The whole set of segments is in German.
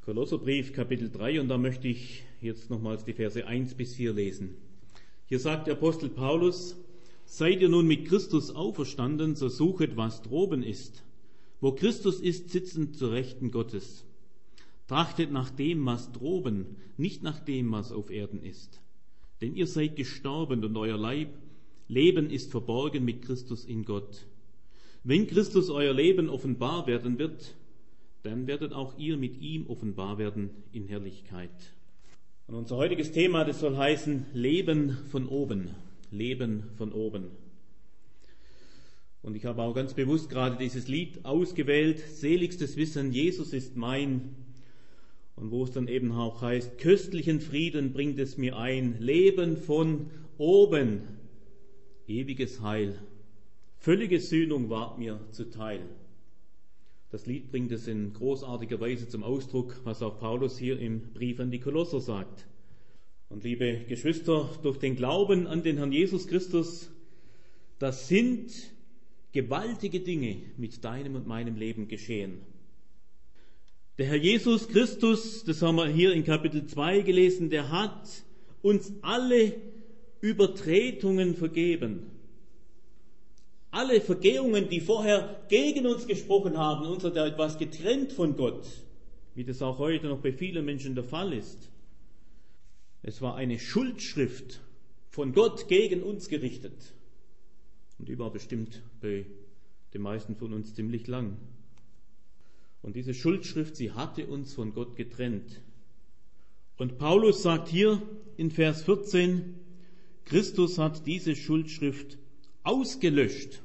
Kolosserbrief, Kapitel 3, und da möchte ich jetzt nochmals die Verse 1 bis 4 lesen. Hier sagt der Apostel Paulus: Seid ihr nun mit Christus auferstanden, so suchet, was droben ist, wo Christus ist, sitzend zur Rechten Gottes. Trachtet nach dem, was droben, nicht nach dem, was auf Erden ist. Denn ihr seid gestorben und euer Leben ist verborgen mit Christus in Gott. Wenn Christus euer Leben offenbar werden wird, dann werdet auch ihr mit ihm offenbar werden in Herrlichkeit. Und unser heutiges Thema, das soll heißen Leben von oben. Leben von oben. Und ich habe auch ganz bewusst gerade dieses Lied ausgewählt, Seligstes Wissen, Jesus ist mein. Und wo es dann eben auch heißt, köstlichen Frieden bringt es mir ein, Leben von oben, ewiges Heil, völlige Sühnung ward mir zuteil. Das Lied bringt es in großartiger Weise zum Ausdruck, was auch Paulus hier im Brief an die Kolosser sagt. Und liebe Geschwister, durch den Glauben an den Herrn Jesus Christus, das sind gewaltige Dinge mit deinem und meinem Leben geschehen. Der Herr Jesus Christus, das haben wir hier in Kapitel 2 gelesen, der hat uns alle Übertretungen vergeben. Alle Vergehungen, die vorher gegen uns gesprochen haben, uns hat er etwas getrennt von Gott, wie das auch heute noch bei vielen Menschen der Fall ist. Es war eine Schuldschrift von Gott gegen uns gerichtet. Und die war bestimmt bei den meisten von uns ziemlich lang. Und diese Schuldschrift, sie hatte uns von Gott getrennt. Und Paulus sagt hier in Vers 14, Christus hat diese Schuldschrift ausgelöscht,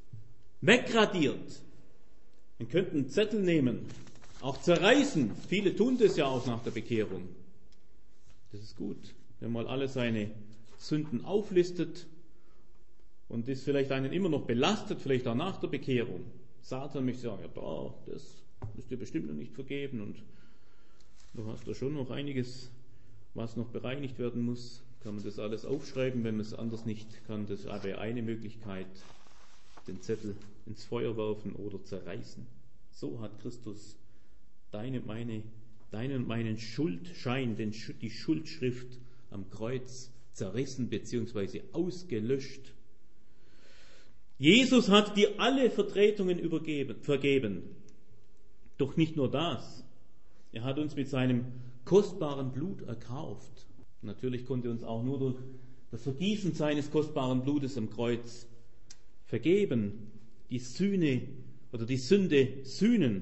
wegradiert. Man könnte einen Zettel nehmen, auch zerreißen. Viele tun das ja auch nach der Bekehrung. Das ist gut, wenn man alle seine Sünden auflistet und das vielleicht einen immer noch belastet, vielleicht auch nach der Bekehrung. Satan möchte sagen, ja, das ist dir bestimmt noch nicht vergeben und du hast da schon noch einiges, was noch bereinigt werden muss. Kann man das alles aufschreiben, wenn man es anders nicht kann. Das ist aber eine Möglichkeit, den Zettel ins Feuer werfen oder zerreißen. So hat Christus deinen und meinen Schuldschein, die Schuldschrift am Kreuz zerrissen bzw. ausgelöscht. Jesus hat dir alle Vertretungen vergeben. Doch nicht nur das. Er hat uns mit seinem kostbaren Blut erkauft. Natürlich konnte er uns auch nur durch das Vergießen seines kostbaren Blutes am Kreuz vergeben, die Sühne oder die Sünde sühnen.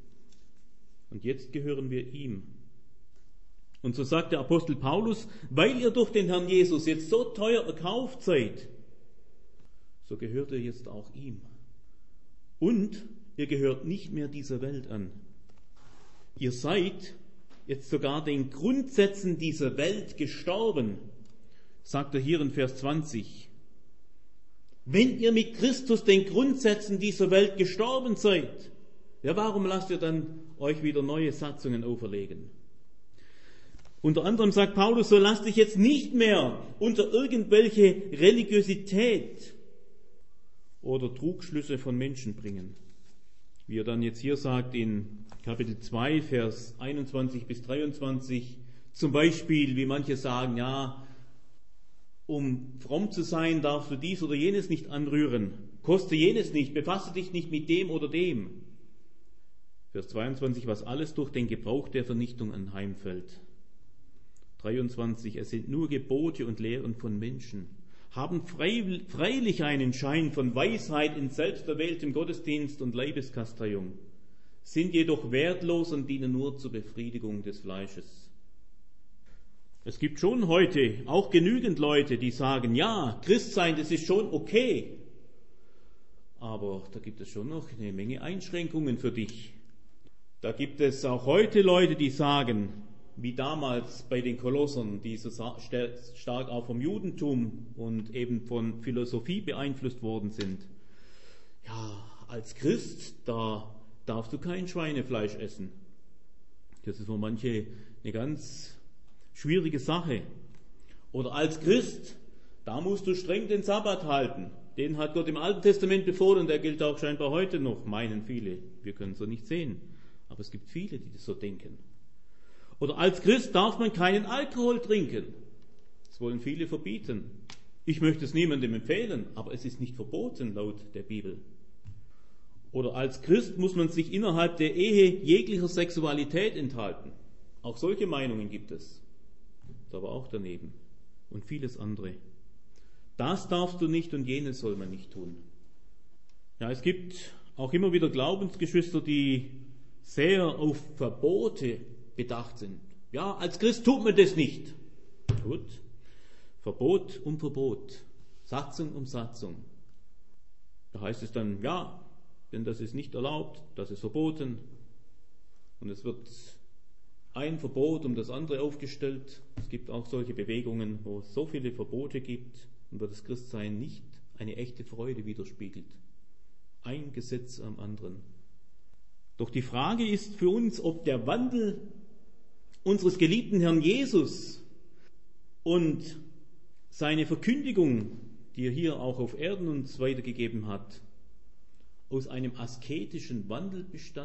Und jetzt gehören wir ihm. Und so sagt der Apostel Paulus, weil ihr durch den Herrn Jesus jetzt so teuer erkauft seid, so gehört ihr jetzt auch ihm. Und ihr gehört nicht mehr dieser Welt an. Ihr seid jetzt sogar den Grundsätzen dieser Welt gestorben, sagt er hier in Vers 20. Wenn ihr mit Christus den Grundsätzen dieser Welt gestorben seid, ja, warum lasst ihr dann euch wieder neue Satzungen auferlegen? Unter anderem sagt Paulus, so lasst dich jetzt nicht mehr unter irgendwelche Religiosität oder Trugschlüsse von Menschen bringen. Wie er dann jetzt hier sagt in Kapitel 2, Vers 21 bis 23, zum Beispiel, wie manche sagen, ja, um fromm zu sein, darfst du dies oder jenes nicht anrühren, koste jenes nicht, befasse dich nicht mit dem oder dem. Vers 22, was alles durch den Gebrauch der Vernichtung anheimfällt. 23, es sind nur Gebote und Lehren von Menschen, haben freilich einen Schein von Weisheit in selbsterwähltem Gottesdienst und Leibeskasteiung, sind jedoch wertlos und dienen nur zur Befriedigung des Fleisches. Es gibt schon heute auch genügend Leute, die sagen, ja, Christsein, das ist schon okay, aber da gibt es schon noch eine Menge Einschränkungen für dich. Da gibt es auch heute Leute, die sagen, wie damals bei den Kolossern, die so stark auch vom Judentum und eben von Philosophie beeinflusst worden sind. Ja, als Christ, da darfst du kein Schweinefleisch essen. Das ist für manche eine ganz schwierige Sache. Oder als Christ, da musst du streng den Sabbat halten. Den hat Gott im Alten Testament befohlen und der gilt auch scheinbar heute noch, meinen viele. Wir können es so nicht sehen. Aber es gibt viele, die das so denken. Oder als Christ darf man keinen Alkohol trinken. Das wollen viele verbieten. Ich möchte es niemandem empfehlen, aber es ist nicht verboten laut der Bibel. Oder als Christ muss man sich innerhalb der Ehe jeglicher Sexualität enthalten. Auch solche Meinungen gibt es. Das aber auch daneben. Und vieles andere. Das darfst du nicht und jenes soll man nicht tun. Ja, es gibt auch immer wieder Glaubensgeschwister, die sehr auf Verbote bedacht sind. Ja, als Christ tut man das nicht. Gut. Verbot um Verbot. Satzung um Satzung. Da heißt es dann, ja, denn das ist nicht erlaubt, das ist verboten. Und es wird ein Verbot um das andere aufgestellt. Es gibt auch solche Bewegungen, wo es so viele Verbote gibt und wo das Christsein nicht eine echte Freude widerspiegelt. Ein Gesetz am anderen. Doch die Frage ist für uns, ob der Wandel unseres geliebten Herrn Jesus und seine Verkündigung, die er hier auch auf Erden uns weitergegeben hat, aus einem asketischen Wandel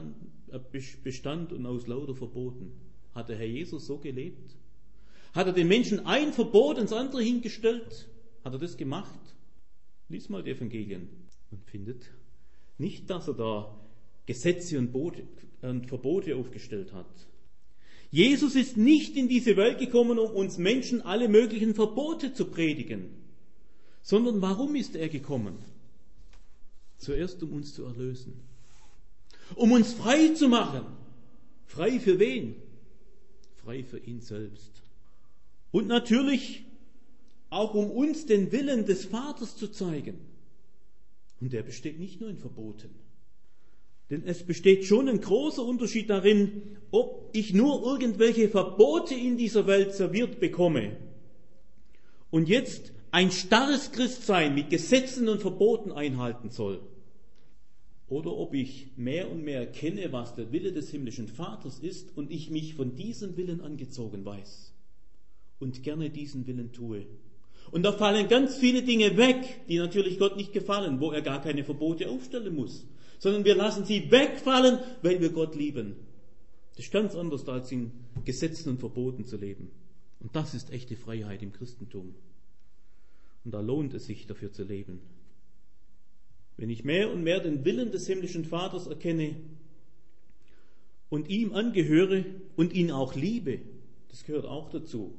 bestand und aus lauter Verboten. Hat der Herr Jesus so gelebt? Hat er den Menschen ein Verbot ins andere hingestellt? Hat er das gemacht? Lies mal die Evangelien und findet nicht, dass er da Gesetze und Verbote aufgestellt hat. Jesus ist nicht in diese Welt gekommen, um uns Menschen alle möglichen Verbote zu predigen, sondern warum ist er gekommen? Zuerst, um uns zu erlösen. Um uns frei zu machen. Frei für wen? Frei für ihn selbst. Und natürlich auch, um uns den Willen des Vaters zu zeigen. Und der besteht nicht nur in Verboten. Denn es besteht schon ein großer Unterschied darin, ob ich nur irgendwelche Verbote in dieser Welt serviert bekomme und jetzt ein starres Christsein mit Gesetzen und Verboten einhalten soll. Oder ob ich mehr und mehr erkenne, was der Wille des himmlischen Vaters ist und ich mich von diesem Willen angezogen weiß und gerne diesen Willen tue. Und da fallen ganz viele Dinge weg, die natürlich Gott nicht gefallen, wo er gar keine Verbote aufstellen muss, sondern wir lassen sie wegfallen, weil wir Gott lieben. Das ist ganz anders, als in Gesetzen und Verboten zu leben. Und das ist echte Freiheit im Christentum. Und da lohnt es sich, dafür zu leben. Wenn ich mehr und mehr den Willen des himmlischen Vaters erkenne und ihm angehöre und ihn auch liebe, das gehört auch dazu,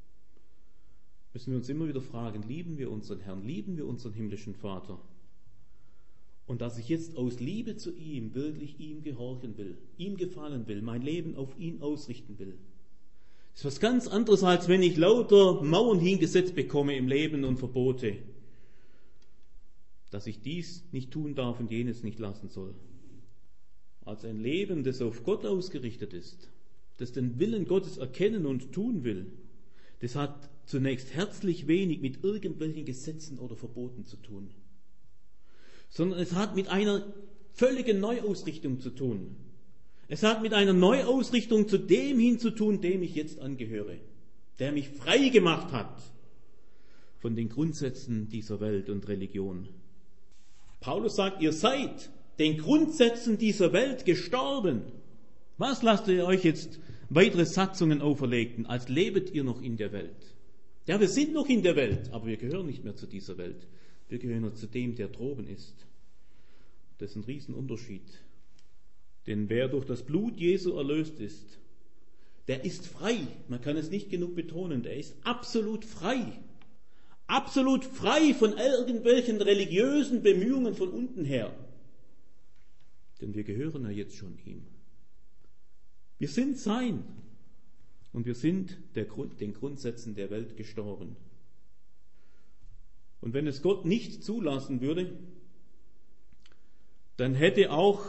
müssen wir uns immer wieder fragen, lieben wir unseren Herrn, lieben wir unseren himmlischen Vater? Und dass ich jetzt aus Liebe zu ihm wirklich ihm gehorchen will, ihm gefallen will, mein Leben auf ihn ausrichten will. Das ist was ganz anderes, als wenn ich lauter Mauern hingesetzt bekomme im Leben und Verbote. Dass ich dies nicht tun darf und jenes nicht lassen soll. Als ein Leben, das auf Gott ausgerichtet ist, das den Willen Gottes erkennen und tun will, das hat zunächst herzlich wenig mit irgendwelchen Gesetzen oder Verboten zu tun. Sondern es hat mit einer völligen Neuausrichtung zu tun. Es hat mit einer Neuausrichtung zu dem hin zu tun, dem ich jetzt angehöre, der mich frei gemacht hat von den Grundsätzen dieser Welt und Religion. Paulus sagt, ihr seid den Grundsätzen dieser Welt gestorben. Was lasst ihr euch jetzt weitere Satzungen auferlegen, als lebet ihr noch in der Welt? Ja, wir sind noch in der Welt, aber wir gehören nicht mehr zu dieser Welt. Wir gehören nur zu dem, der droben ist. Das ist ein Riesenunterschied. Denn wer durch das Blut Jesu erlöst ist, der ist frei. Man kann es nicht genug betonen. Der ist absolut frei. Absolut frei von irgendwelchen religiösen Bemühungen von unten her. Denn wir gehören ja jetzt schon ihm. Wir sind sein. Und wir sind den Grundsätzen der Welt gestorben. Und wenn es Gott nicht zulassen würde, dann hätte auch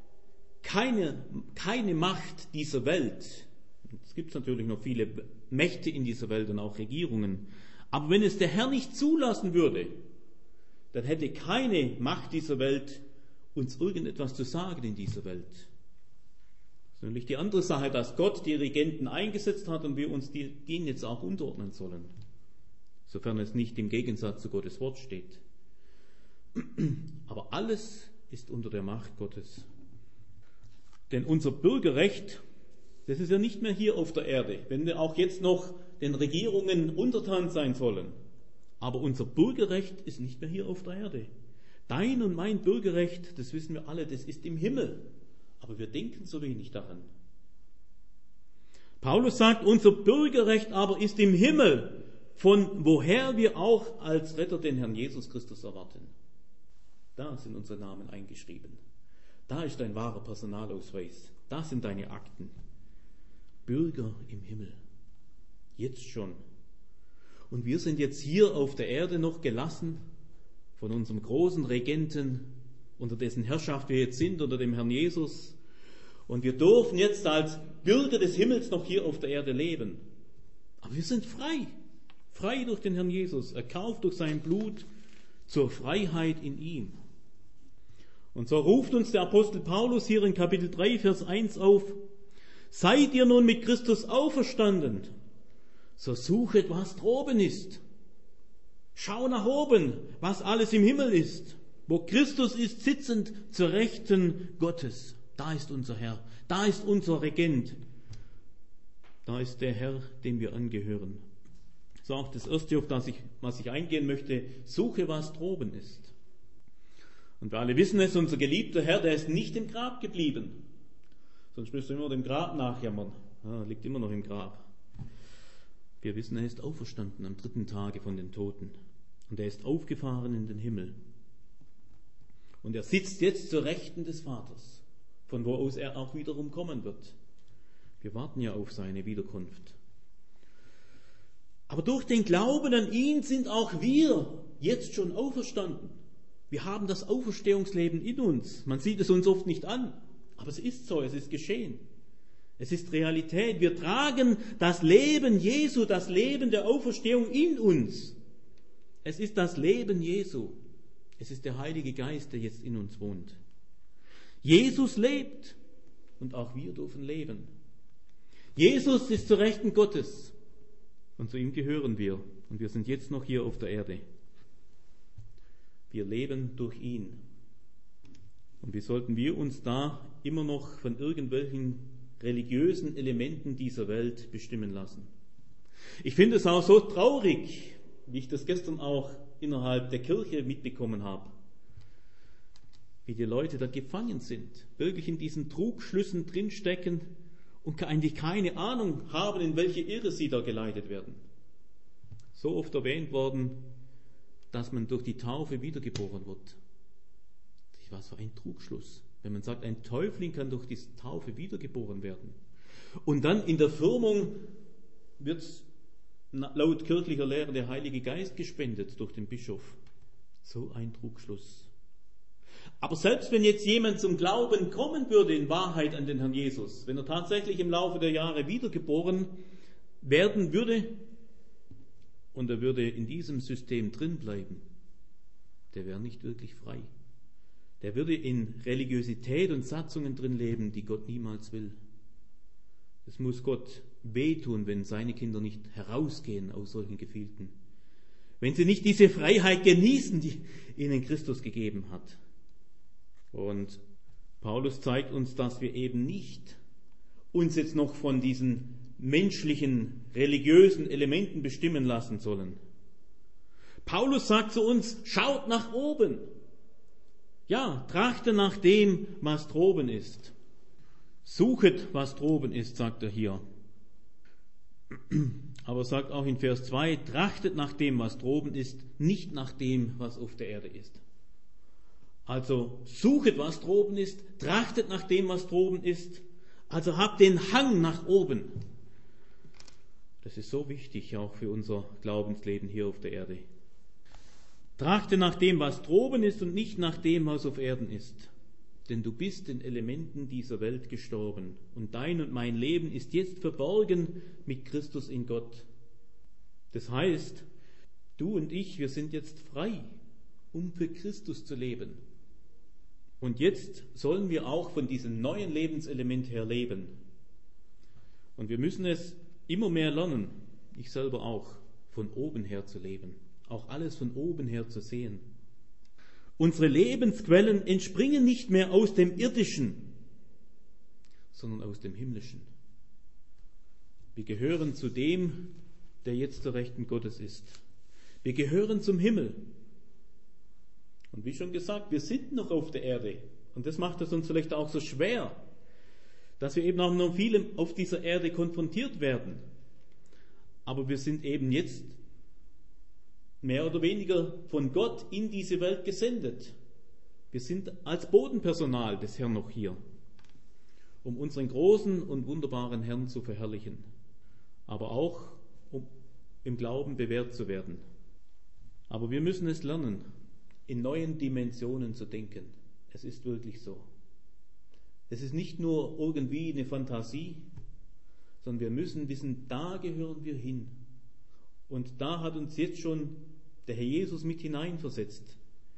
keine Macht dieser Welt, es gibt natürlich noch viele Mächte in dieser Welt und auch Regierungen, aber wenn es der Herr nicht zulassen würde, dann hätte keine Macht dieser Welt uns irgendetwas zu sagen in dieser Welt. Das ist nämlich die andere Sache, dass Gott die Regenten eingesetzt hat und wir uns denen jetzt auch unterordnen sollen, sofern es nicht im Gegensatz zu Gottes Wort steht. Aber alles ist unter der Macht Gottes. Denn unser Bürgerrecht Das ist ja nicht mehr hier auf der Erde, wenn wir auch jetzt noch den Regierungen untertan sein sollen. Aber unser Bürgerrecht ist nicht mehr hier auf der Erde. Dein und mein Bürgerrecht, das wissen wir alle, das ist im Himmel. Aber wir denken so wenig daran. Paulus sagt, unser Bürgerrecht aber ist im Himmel, von woher wir auch als Retter den Herrn Jesus Christus erwarten. Da sind unsere Namen eingeschrieben. Da ist dein wahrer Personalausweis. Da sind deine Akten. Bürger im Himmel. Jetzt schon. Und wir sind jetzt hier auf der Erde noch gelassen von unserem großen Regenten, unter dessen Herrschaft wir jetzt sind, unter dem Herrn Jesus. Und wir dürfen jetzt als Bürger des Himmels noch hier auf der Erde leben. Aber wir sind frei. Frei durch den Herrn Jesus. Erkauft durch sein Blut zur Freiheit in ihm. Und so ruft uns der Apostel Paulus hier in Kapitel 3, Vers 1 auf: Seid ihr nun mit Christus auferstanden, so suchet, was droben ist. Schau nach oben, was alles im Himmel ist, wo Christus ist, sitzend zur Rechten Gottes. Da ist unser Herr, da ist unser Regent, da ist der Herr, dem wir angehören. So auch das Erste, auf das was ich eingehen möchte: Suche, was droben ist. Und wir alle wissen es, unser geliebter Herr, der ist nicht im Grab geblieben. Sonst müsst ihr immer dem Grab nachjammern. Er liegt immer noch im Grab. Wir wissen, er ist auferstanden am 3. Tage von den Toten. Und er ist aufgefahren in den Himmel. Und er sitzt jetzt zur Rechten des Vaters, von wo aus er auch wiederum kommen wird. Wir warten ja auf seine Wiederkunft. Aber durch den Glauben an ihn sind auch wir jetzt schon auferstanden. Wir haben das Auferstehungsleben in uns. Man sieht es uns oft nicht an, aber es ist so, es ist geschehen. Es ist Realität. Wir tragen das Leben Jesu, das Leben der Auferstehung in uns. Es ist das Leben Jesu. Es ist der Heilige Geist, der jetzt in uns wohnt. Jesus lebt und auch wir dürfen leben. Jesus ist zur Rechten Gottes und zu ihm gehören wir. Und wir sind jetzt noch hier auf der Erde. Wir leben durch ihn. Und wie sollten wir uns da immer noch von irgendwelchen religiösen Elementen dieser Welt bestimmen lassen? Ich finde es auch so traurig, wie ich das gestern auch innerhalb der Kirche mitbekommen habe, wie die Leute da gefangen sind, wirklich in diesen Trugschlüssen drinstecken und eigentlich keine Ahnung haben, in welche Irre sie da geleitet werden. So oft erwähnt worden, dass man durch die Taufe wiedergeboren wird. Was für ein Trugschluss, wenn man sagt, ein Täufling kann durch die Taufe wiedergeboren werden. Und dann in der Firmung wird laut kirchlicher Lehre der Heilige Geist gespendet durch den Bischof. So ein Trugschluss. Aber selbst wenn jetzt jemand zum Glauben kommen würde in Wahrheit an den Herrn Jesus, wenn er tatsächlich im Laufe der Jahre wiedergeboren werden würde, und er würde in diesem System drin bleiben, der wäre nicht wirklich frei. Der würde in Religiosität und Satzungen drin leben, die Gott niemals will. Es muss Gott wehtun, wenn seine Kinder nicht herausgehen aus solchen Gefilden. Wenn sie nicht diese Freiheit genießen, die ihnen Christus gegeben hat. Und Paulus zeigt uns, dass wir eben nicht uns jetzt noch von diesen menschlichen, religiösen Elementen bestimmen lassen sollen. Paulus sagt zu uns, schaut nach oben. Ja, trachte nach dem, was droben ist. Suchet, was droben ist, sagt er hier. Aber sagt auch in Vers 2, trachtet nach dem, was droben ist, nicht nach dem, was auf der Erde ist. Also suchet, was droben ist, trachtet nach dem, was droben ist. Also habt den Hang nach oben. Das ist so wichtig auch für unser Glaubensleben hier auf der Erde. Trachte nach dem, was droben ist und nicht nach dem, was auf Erden ist. Denn du bist den Elementen dieser Welt gestorben und dein und mein Leben ist jetzt verborgen mit Christus in Gott. Das heißt, du und ich, wir sind jetzt frei, um für Christus zu leben. Und jetzt sollen wir auch von diesem neuen Lebenselement her leben. Und wir müssen es immer mehr lernen, ich selber auch, von oben her zu leben. Auch alles von oben her zu sehen. Unsere Lebensquellen entspringen nicht mehr aus dem Irdischen, sondern aus dem Himmlischen. Wir gehören zu dem, der jetzt zur Rechten Gottes ist. Wir gehören zum Himmel. Und wie schon gesagt, wir sind noch auf der Erde. Und das macht es uns vielleicht auch so schwer, dass wir eben auch noch viel auf dieser Erde konfrontiert werden. Aber wir sind eben jetzt mehr oder weniger von Gott in diese Welt gesendet. Wir sind als Bodenpersonal des Herrn noch hier, um unseren großen und wunderbaren Herrn zu verherrlichen, aber auch um im Glauben bewährt zu werden. Aber wir müssen es lernen, in neuen Dimensionen zu denken. Es ist wirklich so. Es ist nicht nur irgendwie eine Fantasie, sondern wir müssen wissen, da gehören wir hin. Und da hat uns jetzt schon der Herr Jesus mit hineinversetzt.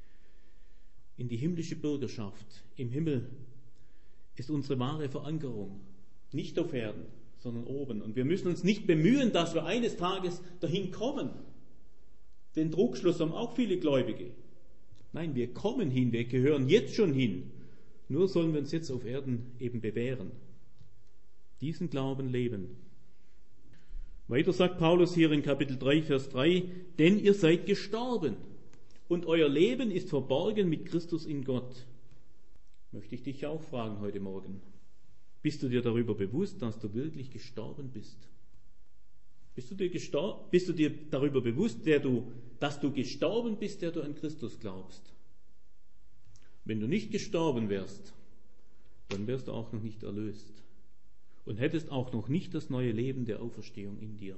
In die himmlische Bürgerschaft. Im Himmel ist unsere wahre Verankerung. Nicht auf Erden, sondern oben. Und wir müssen uns nicht bemühen, dass wir eines Tages dahin kommen. Den Trugschluss haben auch viele Gläubige. Nein, wir kommen hin, wir gehören jetzt schon hin. Nur sollen wir uns jetzt auf Erden eben bewähren. Diesen Glauben leben. Weiter sagt Paulus hier in Kapitel 3, Vers 3, denn ihr seid gestorben und euer Leben ist verborgen mit Christus in Gott. Möchte ich dich auch fragen heute Morgen. Bist du dir darüber bewusst, dass du wirklich gestorben bist? Bist du dir darüber bewusst, dass du gestorben bist, der du an Christus glaubst? Wenn du nicht gestorben wärst, dann wärst du auch noch nicht erlöst und hättest auch noch nicht das neue Leben der Auferstehung in dir.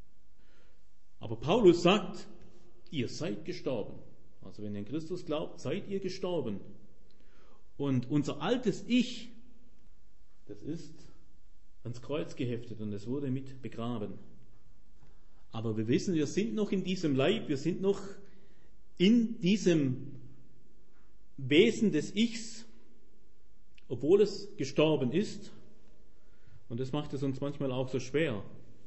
Aber Paulus sagt, ihr seid gestorben. Also wenn ihr an Christus glaubt, seid ihr gestorben. Und unser altes Ich, das ist ans Kreuz geheftet und es wurde mit begraben. Aber wir wissen, wir sind noch in diesem Leib, wir sind noch in diesem Wesen des Ichs, obwohl es gestorben ist. Und das macht es uns manchmal auch so schwer,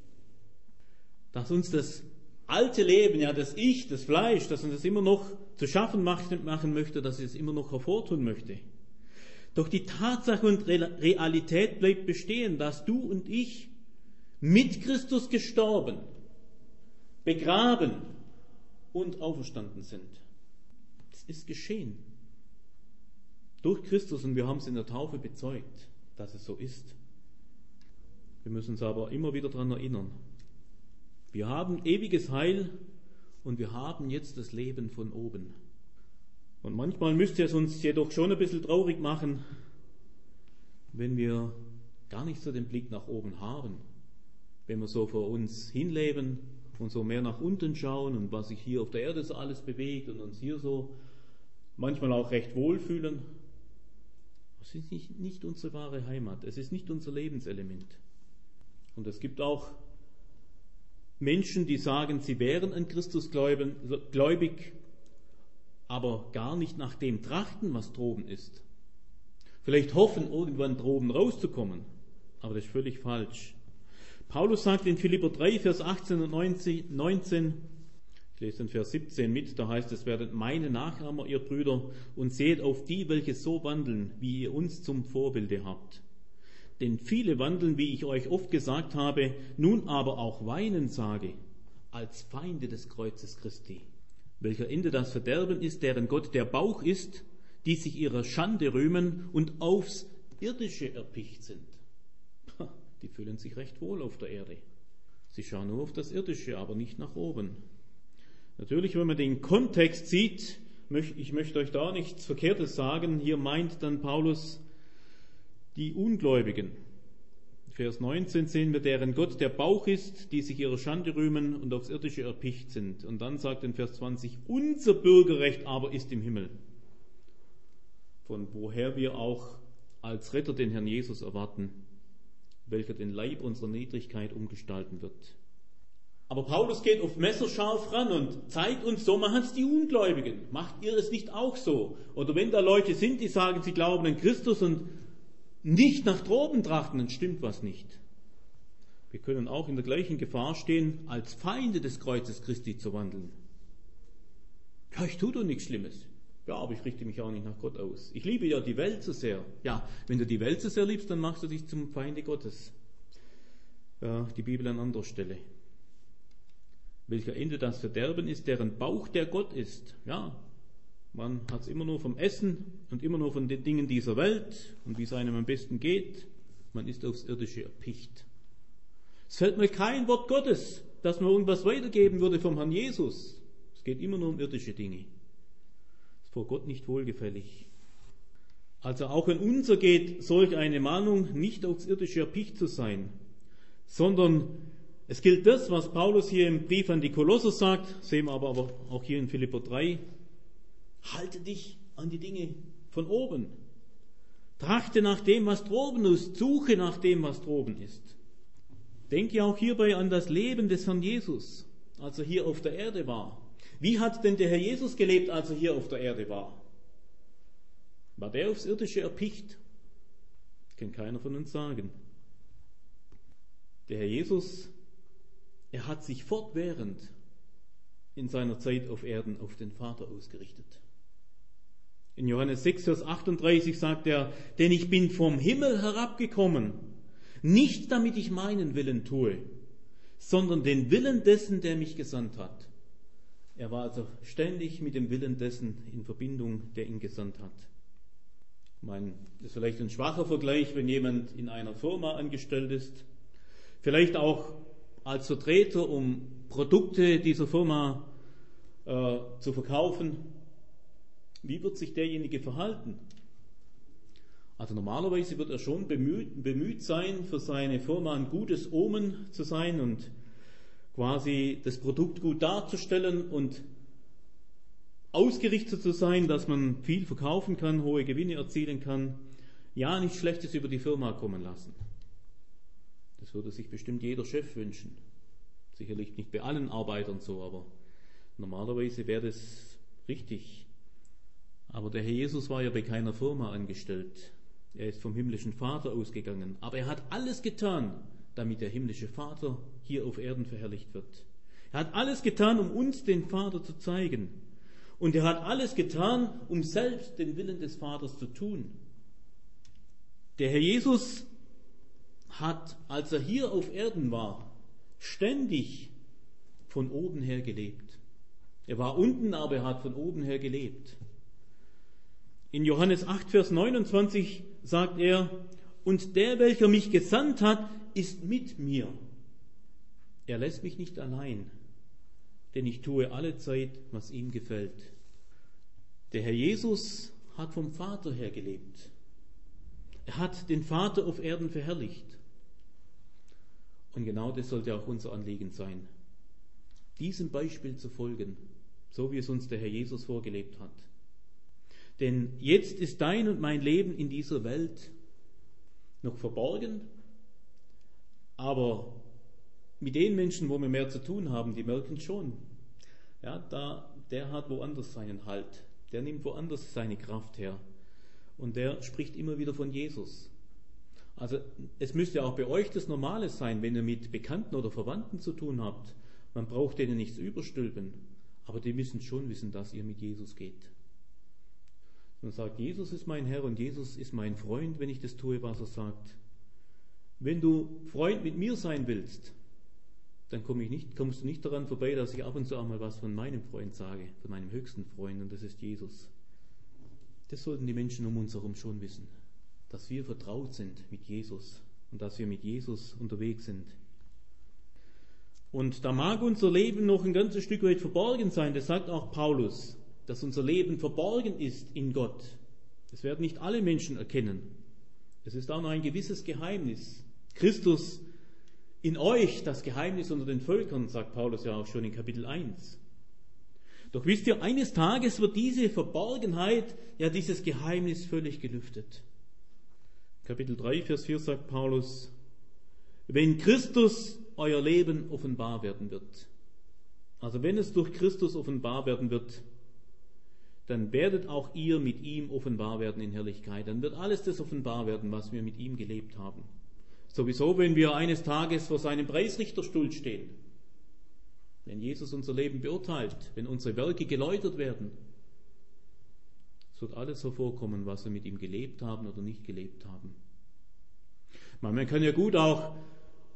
dass uns das alte Leben, ja das Ich, das Fleisch, dass uns das immer noch zu schaffen machen möchte, dass es immer noch hervortun möchte. Doch die Tatsache und Realität bleibt bestehen, dass du und ich mit Christus gestorben, begraben und auferstanden sind. Das ist geschehen. Durch Christus, und wir haben es in der Taufe bezeugt, dass es so ist. Wir müssen uns aber immer wieder daran erinnern. Wir haben ewiges Heil und wir haben jetzt das Leben von oben. Und manchmal müsste es uns jedoch schon ein bisschen traurig machen, wenn wir gar nicht so den Blick nach oben haben. Wenn wir so vor uns hinleben und so mehr nach unten schauen und was sich hier auf der Erde so alles bewegt und uns hier so manchmal auch recht wohlfühlen. Das ist nicht unsere wahre Heimat. Es ist nicht unser Lebenselement. Und es gibt auch Menschen, die sagen, sie wären an Christus gläubig, aber gar nicht nach dem trachten, was droben ist. Vielleicht hoffen, irgendwann droben rauszukommen, aber das ist völlig falsch. Paulus sagt in Philipper 3, Vers 18 und 19, ich lese den Vers 17 mit, da heißt es, werdet meine Nachahmer, ihr Brüder, und seht auf die, welche so wandeln, wie ihr uns zum Vorbilde habt. Denn viele wandeln, wie ich euch oft gesagt habe, nun aber auch weinen sage, als Feinde des Kreuzes Christi, welcher Ende das Verderben ist, deren Gott der Bauch ist, die sich ihrer Schande rühmen und aufs Irdische erpicht sind. Die fühlen sich recht wohl auf der Erde. Sie schauen nur auf das Irdische, aber nicht nach oben. Natürlich, wenn man den Kontext sieht, ich möchte euch da nichts Verkehrtes sagen, hier meint dann Paulus die Ungläubigen. Vers 19 sehen wir, deren Gott der Bauch ist, die sich ihrer Schande rühmen und aufs Irdische erpicht sind. Und dann sagt in Vers 20, unser Bürgerrecht aber ist im Himmel, von woher wir auch als Retter den Herrn Jesus erwarten, welcher den Leib unserer Niedrigkeit umgestalten wird. Aber Paulus geht auf messerscharf ran und zeigt uns, so machen es die Ungläubigen. Macht ihr es nicht auch so? Oder wenn da Leute sind, die sagen, sie glauben an Christus und nicht nach droben trachten, dann stimmt was nicht. Wir können auch in der gleichen Gefahr stehen, als Feinde des Kreuzes Christi zu wandeln. Ja, ich tue doch nichts Schlimmes. Ja, aber ich richte mich auch nicht nach Gott aus. Ich liebe ja die Welt so sehr. Ja, wenn du die Welt so sehr liebst, dann machst du dich zum Feinde Gottes. die Bibel an anderer Stelle. Welcher Ende das Verderben ist, deren Bauch der Gott ist. Ja, man hat es immer nur vom Essen und immer nur von den Dingen dieser Welt und wie es einem am besten geht. Man ist aufs Irdische erpicht. Es fällt mir kein Wort Gottes, dass man irgendwas weitergeben würde vom Herrn Jesus. Es geht immer nur um irdische Dinge. Ist vor Gott nicht wohlgefällig. Also auch in uns geht solch eine Mahnung, nicht aufs Irdische erpicht zu sein, sondern es gilt das, was Paulus hier im Brief an die Kolosser sagt, sehen wir aber auch hier in Philipper 3, halte dich an die Dinge von oben. Trachte nach dem, was droben ist, suche nach dem, was droben ist. Denke auch hierbei an das Leben des Herrn Jesus, als er hier auf der Erde war. Wie hat denn der Herr Jesus gelebt, als er hier auf der Erde war? War der aufs Irdische erpicht? Kann keiner von uns sagen. Der Herr Jesus, er hat sich fortwährend in seiner Zeit auf Erden auf den Vater ausgerichtet. In Johannes 6, Vers 38 sagt er, denn ich bin vom Himmel herabgekommen, nicht damit ich meinen Willen tue, sondern den Willen dessen, der mich gesandt hat. Er war also ständig mit dem Willen dessen in Verbindung, der ihn gesandt hat. Ich meine, das ist vielleicht ein schwacher Vergleich, wenn jemand in einer Firma angestellt ist, vielleicht auch als Vertreter, um Produkte dieser Firma zu verkaufen. Wie wird sich derjenige verhalten? Also normalerweise wird er schon bemüht sein, für seine Firma ein gutes Omen zu sein und quasi das Produkt gut darzustellen und ausgerichtet zu sein, dass man viel verkaufen kann, hohe Gewinne erzielen kann, ja, nichts Schlechtes über die Firma kommen lassen. Das würde sich bestimmt jeder Chef wünschen. Sicherlich nicht bei allen Arbeitern so, aber normalerweise wäre das richtig. Aber der Herr Jesus war ja bei keiner Firma angestellt. Er ist vom himmlischen Vater ausgegangen. Aber er hat alles getan, damit der himmlische Vater hier auf Erden verherrlicht wird. Er hat alles getan, um uns den Vater zu zeigen. Und er hat alles getan, um selbst den Willen des Vaters zu tun. Der Herr Jesus hat, als er hier auf Erden war, ständig von oben her gelebt. Er war unten, aber er hat von oben her gelebt. In Johannes 8, Vers 29 sagt er, und der, welcher mich gesandt hat, ist mit mir. Er lässt mich nicht allein, denn ich tue alle Zeit, was ihm gefällt. Der Herr Jesus hat vom Vater her gelebt. Er hat den Vater auf Erden verherrlicht. Und genau das sollte auch unser Anliegen sein, diesem Beispiel zu folgen, so wie es uns der Herr Jesus vorgelebt hat. Denn jetzt ist dein und mein Leben in dieser Welt noch verborgen, aber mit den Menschen, wo wir mehr zu tun haben, die merken schon, ja, der hat woanders seinen Halt, der nimmt woanders seine Kraft her und der spricht immer wieder von Jesus. Also es müsste auch bei euch das Normale sein, wenn ihr mit Bekannten oder Verwandten zu tun habt. Man braucht denen nichts überstülpen, aber die müssen schon wissen, dass ihr mit Jesus geht. Man sagt, Jesus ist mein Herr und Jesus ist mein Freund, wenn ich das tue, was er sagt. Wenn du Freund mit mir sein willst, dann kommst du nicht daran vorbei, dass ich ab und zu auch mal was von meinem Freund sage, von meinem höchsten Freund, und das ist Jesus. Das sollten die Menschen um uns herum schon wissen, dass wir vertraut sind mit Jesus und dass wir mit Jesus unterwegs sind. Und da mag unser Leben noch ein ganzes Stück weit verborgen sein, das sagt auch Paulus, dass unser Leben verborgen ist in Gott. Das werden nicht alle Menschen erkennen. Es ist auch noch ein gewisses Geheimnis. Christus in euch, das Geheimnis unter den Völkern, sagt Paulus ja auch schon in Kapitel 1. Doch wisst ihr, eines Tages wird diese Verborgenheit, ja dieses Geheimnis völlig gelüftet. Kapitel 3, Vers 4 sagt Paulus, wenn Christus euer Leben offenbar werden wird, also wenn es durch Christus offenbar werden wird, dann werdet auch ihr mit ihm offenbar werden in Herrlichkeit. Dann wird alles das offenbar werden, was wir mit ihm gelebt haben. Sowieso, wenn wir eines Tages vor seinem Preisrichterstuhl stehen, wenn Jesus unser Leben beurteilt, wenn unsere Werke geläutert werden, es wird alles hervorkommen, was wir mit ihm gelebt haben oder nicht gelebt haben. Man kann ja gut auch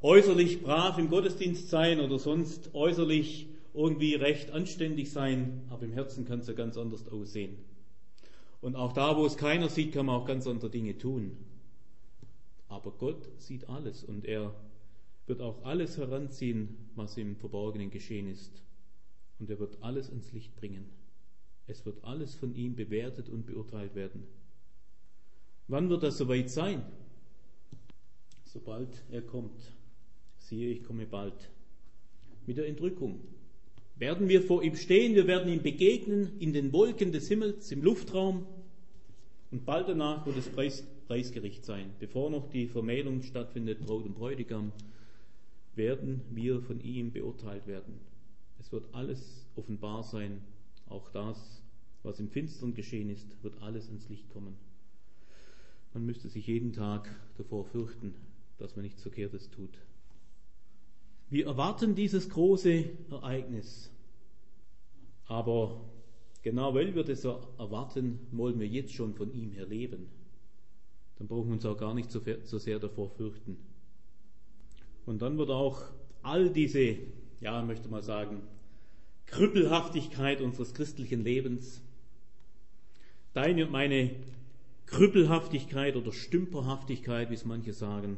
äußerlich brav im Gottesdienst sein oder sonst äußerlich irgendwie recht anständig sein, aber im Herzen kann es ja ganz anders aussehen. Und auch da, wo es keiner sieht, kann man auch ganz andere Dinge tun. Aber Gott sieht alles und er wird auch alles heranziehen, was im Verborgenen geschehen ist. Und er wird alles ins Licht bringen. Es wird alles von ihm bewertet und beurteilt werden. Wann wird das soweit sein? Sobald er kommt. Siehe, ich komme bald. Mit der Entrückung werden wir vor ihm stehen, wir werden ihm begegnen in den Wolken des Himmels, im Luftraum. Und bald danach wird es Preisgericht sein. Bevor noch die Vermählung stattfindet, Braut und Bräutigam, werden wir von ihm beurteilt werden. Es wird alles offenbar sein. Auch das, was im Finstern geschehen ist, wird alles ins Licht kommen. Man müsste sich jeden Tag davor fürchten, dass man nichts Verkehrtes tut. Wir erwarten dieses große Ereignis. Aber genau weil wir das erwarten, wollen wir jetzt schon von ihm her leben. Dann brauchen wir uns auch gar nicht so sehr davor fürchten. Und dann wird auch all diese, ja, möchte mal sagen, Krüppelhaftigkeit unseres christlichen Lebens, deine und meine Krüppelhaftigkeit oder Stümperhaftigkeit, wie es manche sagen,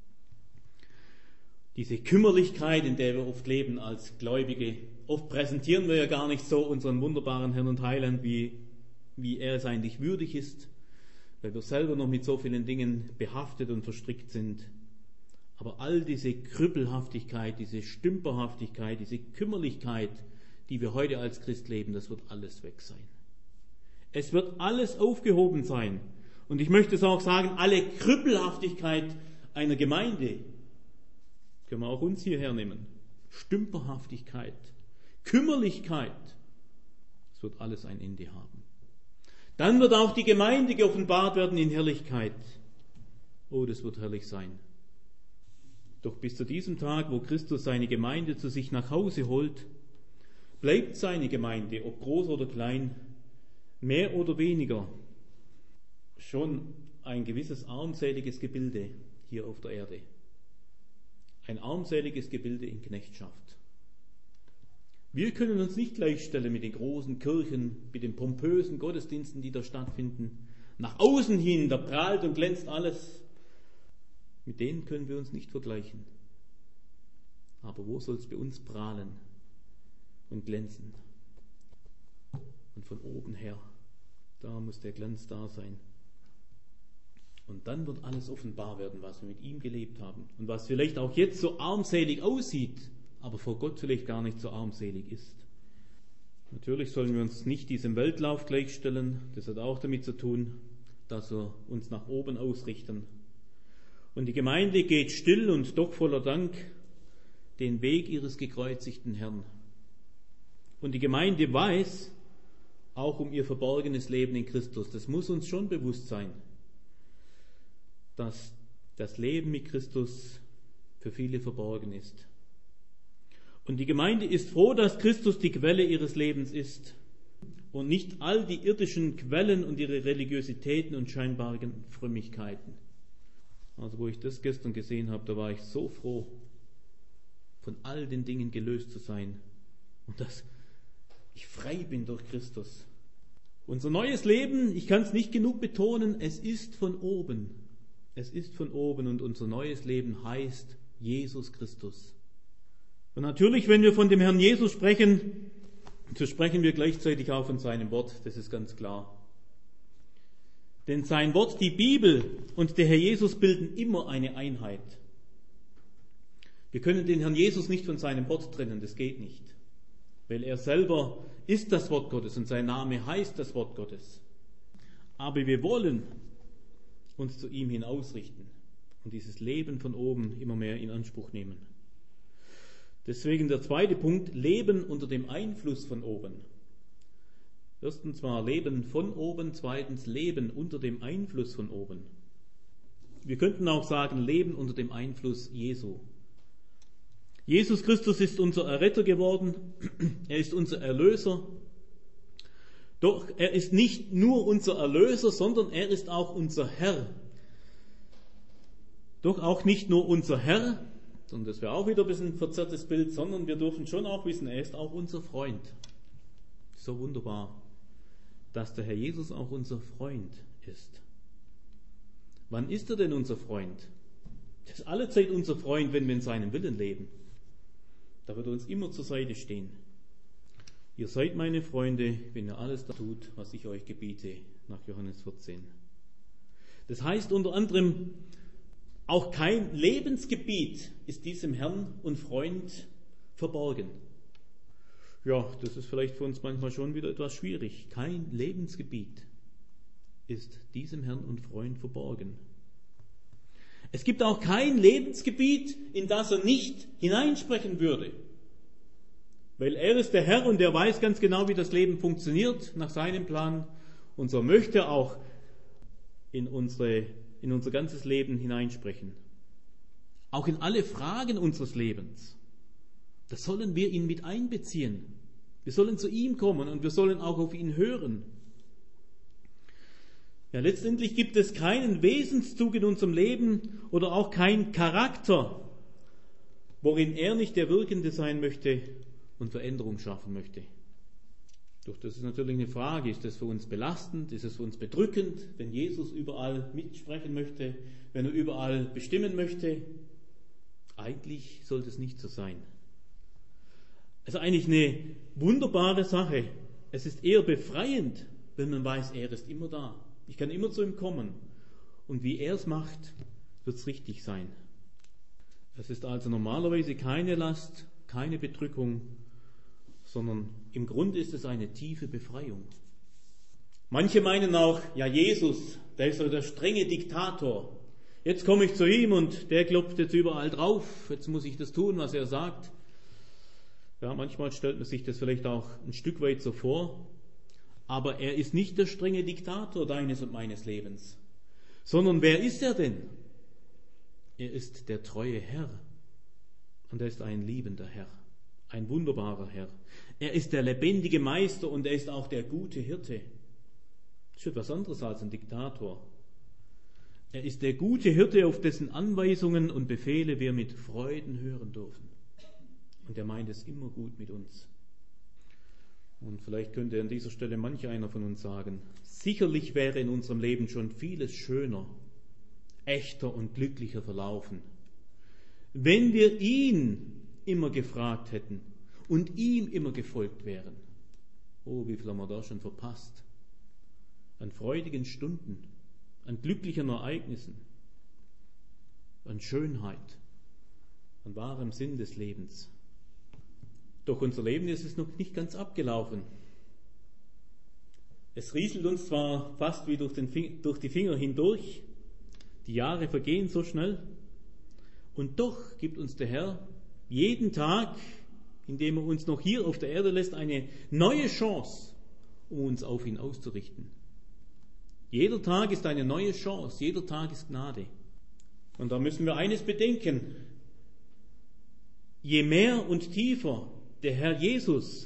diese Kümmerlichkeit, in der wir oft leben als Gläubige. Oft präsentieren wir ja gar nicht so unseren wunderbaren Herrn und Heiland, wie er es eigentlich würdig ist, weil wir selber noch mit so vielen Dingen behaftet und verstrickt sind. Aber all diese Krüppelhaftigkeit, diese Stümperhaftigkeit, diese Kümmerlichkeit, die wir heute als Christ leben, das wird alles weg sein. Es wird alles aufgehoben sein. Und ich möchte es auch sagen, alle Krüppelhaftigkeit einer Gemeinde können wir auch uns hierher nehmen. Stümperhaftigkeit, Kümmerlichkeit, es wird alles ein Ende haben. Dann wird auch die Gemeinde geoffenbart werden in Herrlichkeit. Oh, das wird herrlich sein. Doch bis zu diesem Tag, wo Christus seine Gemeinde zu sich nach Hause holt, bleibt seine Gemeinde, ob groß oder klein, mehr oder weniger, schon ein gewisses armseliges Gebilde hier auf der Erde. Ein armseliges Gebilde in Knechtschaft. Wir können uns nicht gleichstellen mit den großen Kirchen, mit den pompösen Gottesdiensten, die da stattfinden. Nach außen hin, da prahlt und glänzt alles. Mit denen können wir uns nicht vergleichen. Aber wo soll es bei uns prahlen und glänzen? Und von oben her, da muss der Glanz da sein. Und dann wird alles offenbar werden, was wir mit ihm gelebt haben. Und was vielleicht auch jetzt so armselig aussieht, aber vor Gott vielleicht gar nicht so armselig ist. Natürlich sollen wir uns nicht diesem Weltlauf gleichstellen. Das hat auch damit zu tun, dass wir uns nach oben ausrichten. Und die Gemeinde geht still und doch voller Dank den Weg ihres gekreuzigten Herrn. Und die Gemeinde weiß auch um ihr verborgenes Leben in Christus. Das muss uns schon bewusst sein, dass das Leben mit Christus für viele verborgen ist. Und die Gemeinde ist froh, dass Christus die Quelle ihres Lebens ist und nicht all die irdischen Quellen und ihre Religiositäten und scheinbaren Frömmigkeiten. Also wo ich das gestern gesehen habe, da war ich so froh, von all den Dingen gelöst zu sein und dass ich frei bin durch Christus. Unser neues Leben, ich kann es nicht genug betonen, es ist von oben. Es ist von oben und unser neues Leben heißt Jesus Christus. Und natürlich, wenn wir von dem Herrn Jesus sprechen, so sprechen wir gleichzeitig auch von seinem Wort, das ist ganz klar. Denn sein Wort, die Bibel und der Herr Jesus bilden immer eine Einheit. Wir können den Herrn Jesus nicht von seinem Wort trennen, das geht nicht. Weil er selber ist das Wort Gottes und sein Name heißt das Wort Gottes. Aber wir wollen uns zu ihm hin ausrichten und dieses Leben von oben immer mehr in Anspruch nehmen. Deswegen der zweite Punkt, Leben unter dem Einfluss von oben. Erstens war Leben von oben, zweitens Leben unter dem Einfluss von oben. Wir könnten auch sagen, Leben unter dem Einfluss Jesu. Jesus Christus ist unser Erretter geworden, er ist unser Erlöser. Doch er ist nicht nur unser Erlöser, sondern er ist auch unser Herr. Doch auch nicht nur unser Herr, heißt, und das wäre auch wieder ein bisschen ein verzerrtes Bild, sondern wir dürfen schon auch wissen, er ist auch unser Freund. So wunderbar, dass der Herr Jesus auch unser Freund ist. Wann ist er denn unser Freund? Er ist allezeit unser Freund, wenn wir in seinem Willen leben. Da wird er uns immer zur Seite stehen. Ihr seid meine Freunde, wenn ihr alles da tut, was ich euch gebiete, nach Johannes 14. Das heißt unter anderem, auch kein Lebensgebiet ist diesem Herrn und Freund verborgen. Ja, das ist vielleicht für uns manchmal schon wieder etwas schwierig. Kein Lebensgebiet ist diesem Herrn und Freund verborgen. Es gibt auch kein Lebensgebiet, in das er nicht hineinsprechen würde. Weil er ist der Herr und er weiß ganz genau, wie das Leben funktioniert nach seinem Plan. Und so möchte er auch in unser ganzes Leben hineinsprechen. Auch in alle Fragen unseres Lebens. Da sollen wir ihn mit einbeziehen. Wir sollen zu ihm kommen und wir sollen auch auf ihn hören. Ja, letztendlich gibt es keinen Wesenszug in unserem Leben oder auch keinen Charakter, worin er nicht der Wirkende sein möchte und Veränderung schaffen möchte. Doch das ist natürlich eine Frage, ist das für uns belastend, ist es für uns bedrückend, wenn Jesus überall mitsprechen möchte, wenn er überall bestimmen möchte? Eigentlich sollte es nicht so sein. Also eigentlich eine wunderbare Sache. Es ist eher befreiend, wenn man weiß, er ist immer da. Ich kann immer zu ihm kommen. Und wie er es macht, wird es richtig sein. Es ist also normalerweise keine Last, keine Bedrückung, sondern im Grunde ist es eine tiefe Befreiung. Manche meinen auch, ja, Jesus, der ist so der strenge Diktator. Jetzt komme ich zu ihm und der klopft jetzt überall drauf. Jetzt muss ich das tun, was er sagt. Ja, manchmal stellt man sich das vielleicht auch ein Stück weit so vor. Aber er ist nicht der strenge Diktator deines und meines Lebens. Sondern wer ist er denn? Er ist der treue Herr. Und er ist ein liebender Herr. Ein wunderbarer Herr. Er ist der lebendige Meister und er ist auch der gute Hirte. Das ist etwas anderes als ein Diktator. Er ist der gute Hirte, auf dessen Anweisungen und Befehle wir mit Freuden hören dürfen. Und er meint es immer gut mit uns. Und vielleicht könnte an dieser Stelle manch einer von uns sagen, sicherlich wäre in unserem Leben schon vieles schöner, echter und glücklicher verlaufen, wenn wir ihn immer gefragt hätten und ihm immer gefolgt wären. Oh, wie viel haben wir da schon verpasst? An freudigen Stunden, an glücklichen Ereignissen, an Schönheit, an wahrem Sinn des Lebens. Doch unser Leben ist es noch nicht ganz abgelaufen. Es rieselt uns zwar fast wie durch die Finger hindurch, die Jahre vergehen so schnell, und doch gibt uns der Herr jeden Tag, indem er uns noch hier auf der Erde lässt, eine neue Chance, um uns auf ihn auszurichten. Jeder Tag ist eine neue Chance, jeder Tag ist Gnade. Und da müssen wir eines bedenken. Je mehr und tiefer der Herr Jesus,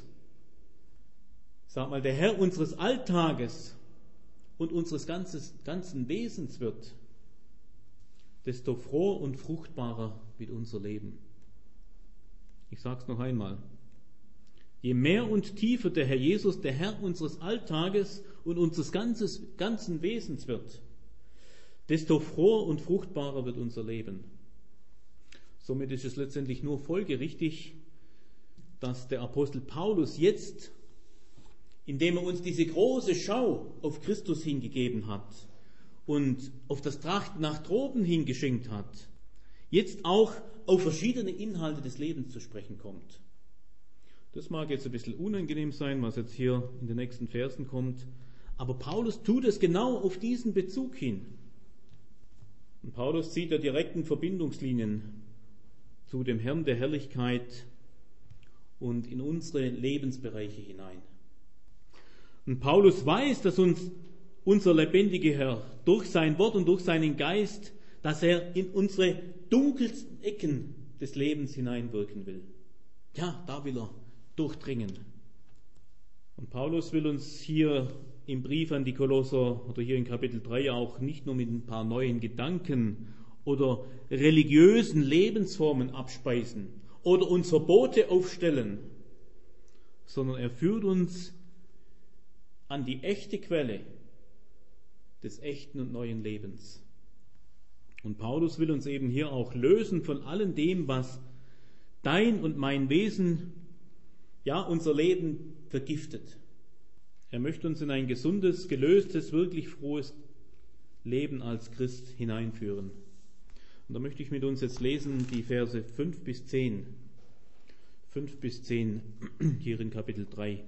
der Herr unseres Alltages und unseres ganzen Wesens wird, desto froher und fruchtbarer wird unser Leben. Ich sage es noch einmal. Je mehr und tiefer der Herr Jesus, der Herr unseres Alltages und unseres ganzen Wesens wird, desto froher und fruchtbarer wird unser Leben. Somit ist es letztendlich nur folgerichtig, dass der Apostel Paulus jetzt, indem er uns diese große Schau auf Christus hingegeben hat und auf das Trachten nach droben hingeschenkt hat, jetzt auch auf verschiedene Inhalte des Lebens zu sprechen kommt. Das mag jetzt ein bisschen unangenehm sein, was jetzt hier in den nächsten Versen kommt, aber Paulus tut es genau auf diesen Bezug hin. Und Paulus zieht da direkten Verbindungslinien zu dem Herrn der Herrlichkeit und in unsere Lebensbereiche hinein. Und Paulus weiß, dass uns unser lebendiger Herr durch sein Wort und durch seinen Geist, dass er in unsere dunkelsten Ecken des Lebens hineinwirken will. Ja, da will er durchdringen. Und Paulus will uns hier im Brief an die Kolosser oder hier in Kapitel 3 auch nicht nur mit ein paar neuen Gedanken oder religiösen Lebensformen abspeisen oder uns Verbote aufstellen, sondern er führt uns an die echte Quelle des echten und neuen Lebens. Und Paulus will uns eben hier auch lösen von allem dem, was dein und mein Wesen, ja, unser Leben vergiftet. Er möchte uns in ein gesundes, gelöstes, wirklich frohes Leben als Christ hineinführen. Und da möchte ich mit uns jetzt lesen die Verse 5 bis 10. 5 bis 10 hier in Kapitel 3.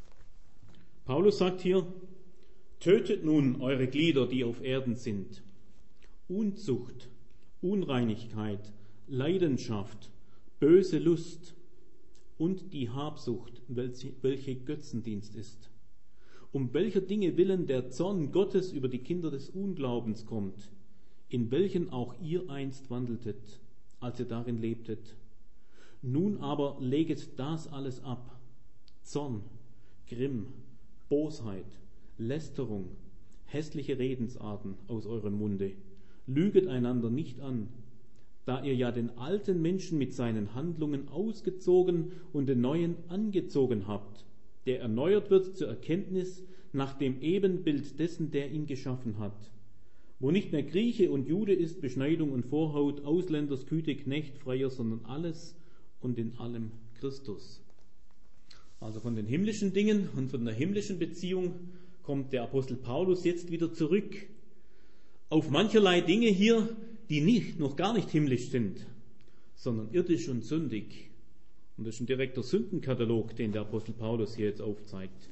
Paulus sagt hier: Tötet nun eure Glieder, die auf Erden sind. Unzucht, Unreinigkeit, Leidenschaft, böse Lust und die Habsucht, welche Götzendienst ist. Um welcher Dinge willen der Zorn Gottes über die Kinder des Unglaubens kommt, in welchen auch ihr einst wandeltet, als ihr darin lebtet. Nun aber leget das alles ab: Zorn, Grimm, Bosheit, Lästerung, hässliche Redensarten aus eurem Munde. Lüget einander nicht an, da ihr ja den alten Menschen mit seinen Handlungen ausgezogen und den neuen angezogen habt, der erneuert wird zur Erkenntnis nach dem Ebenbild dessen, der ihn geschaffen hat, wo nicht mehr Grieche und Jude ist, Beschneidung und Vorhaut, Ausländer, Sküte, Knecht, Freier, sondern alles und in allem Christus. Also von den himmlischen Dingen und von der himmlischen Beziehung kommt der Apostel Paulus jetzt wieder zurück auf mancherlei Dinge hier, die noch gar nicht himmlisch sind, sondern irdisch und sündig. Und das ist ein direkter Sündenkatalog, den der Apostel Paulus hier jetzt aufzeigt.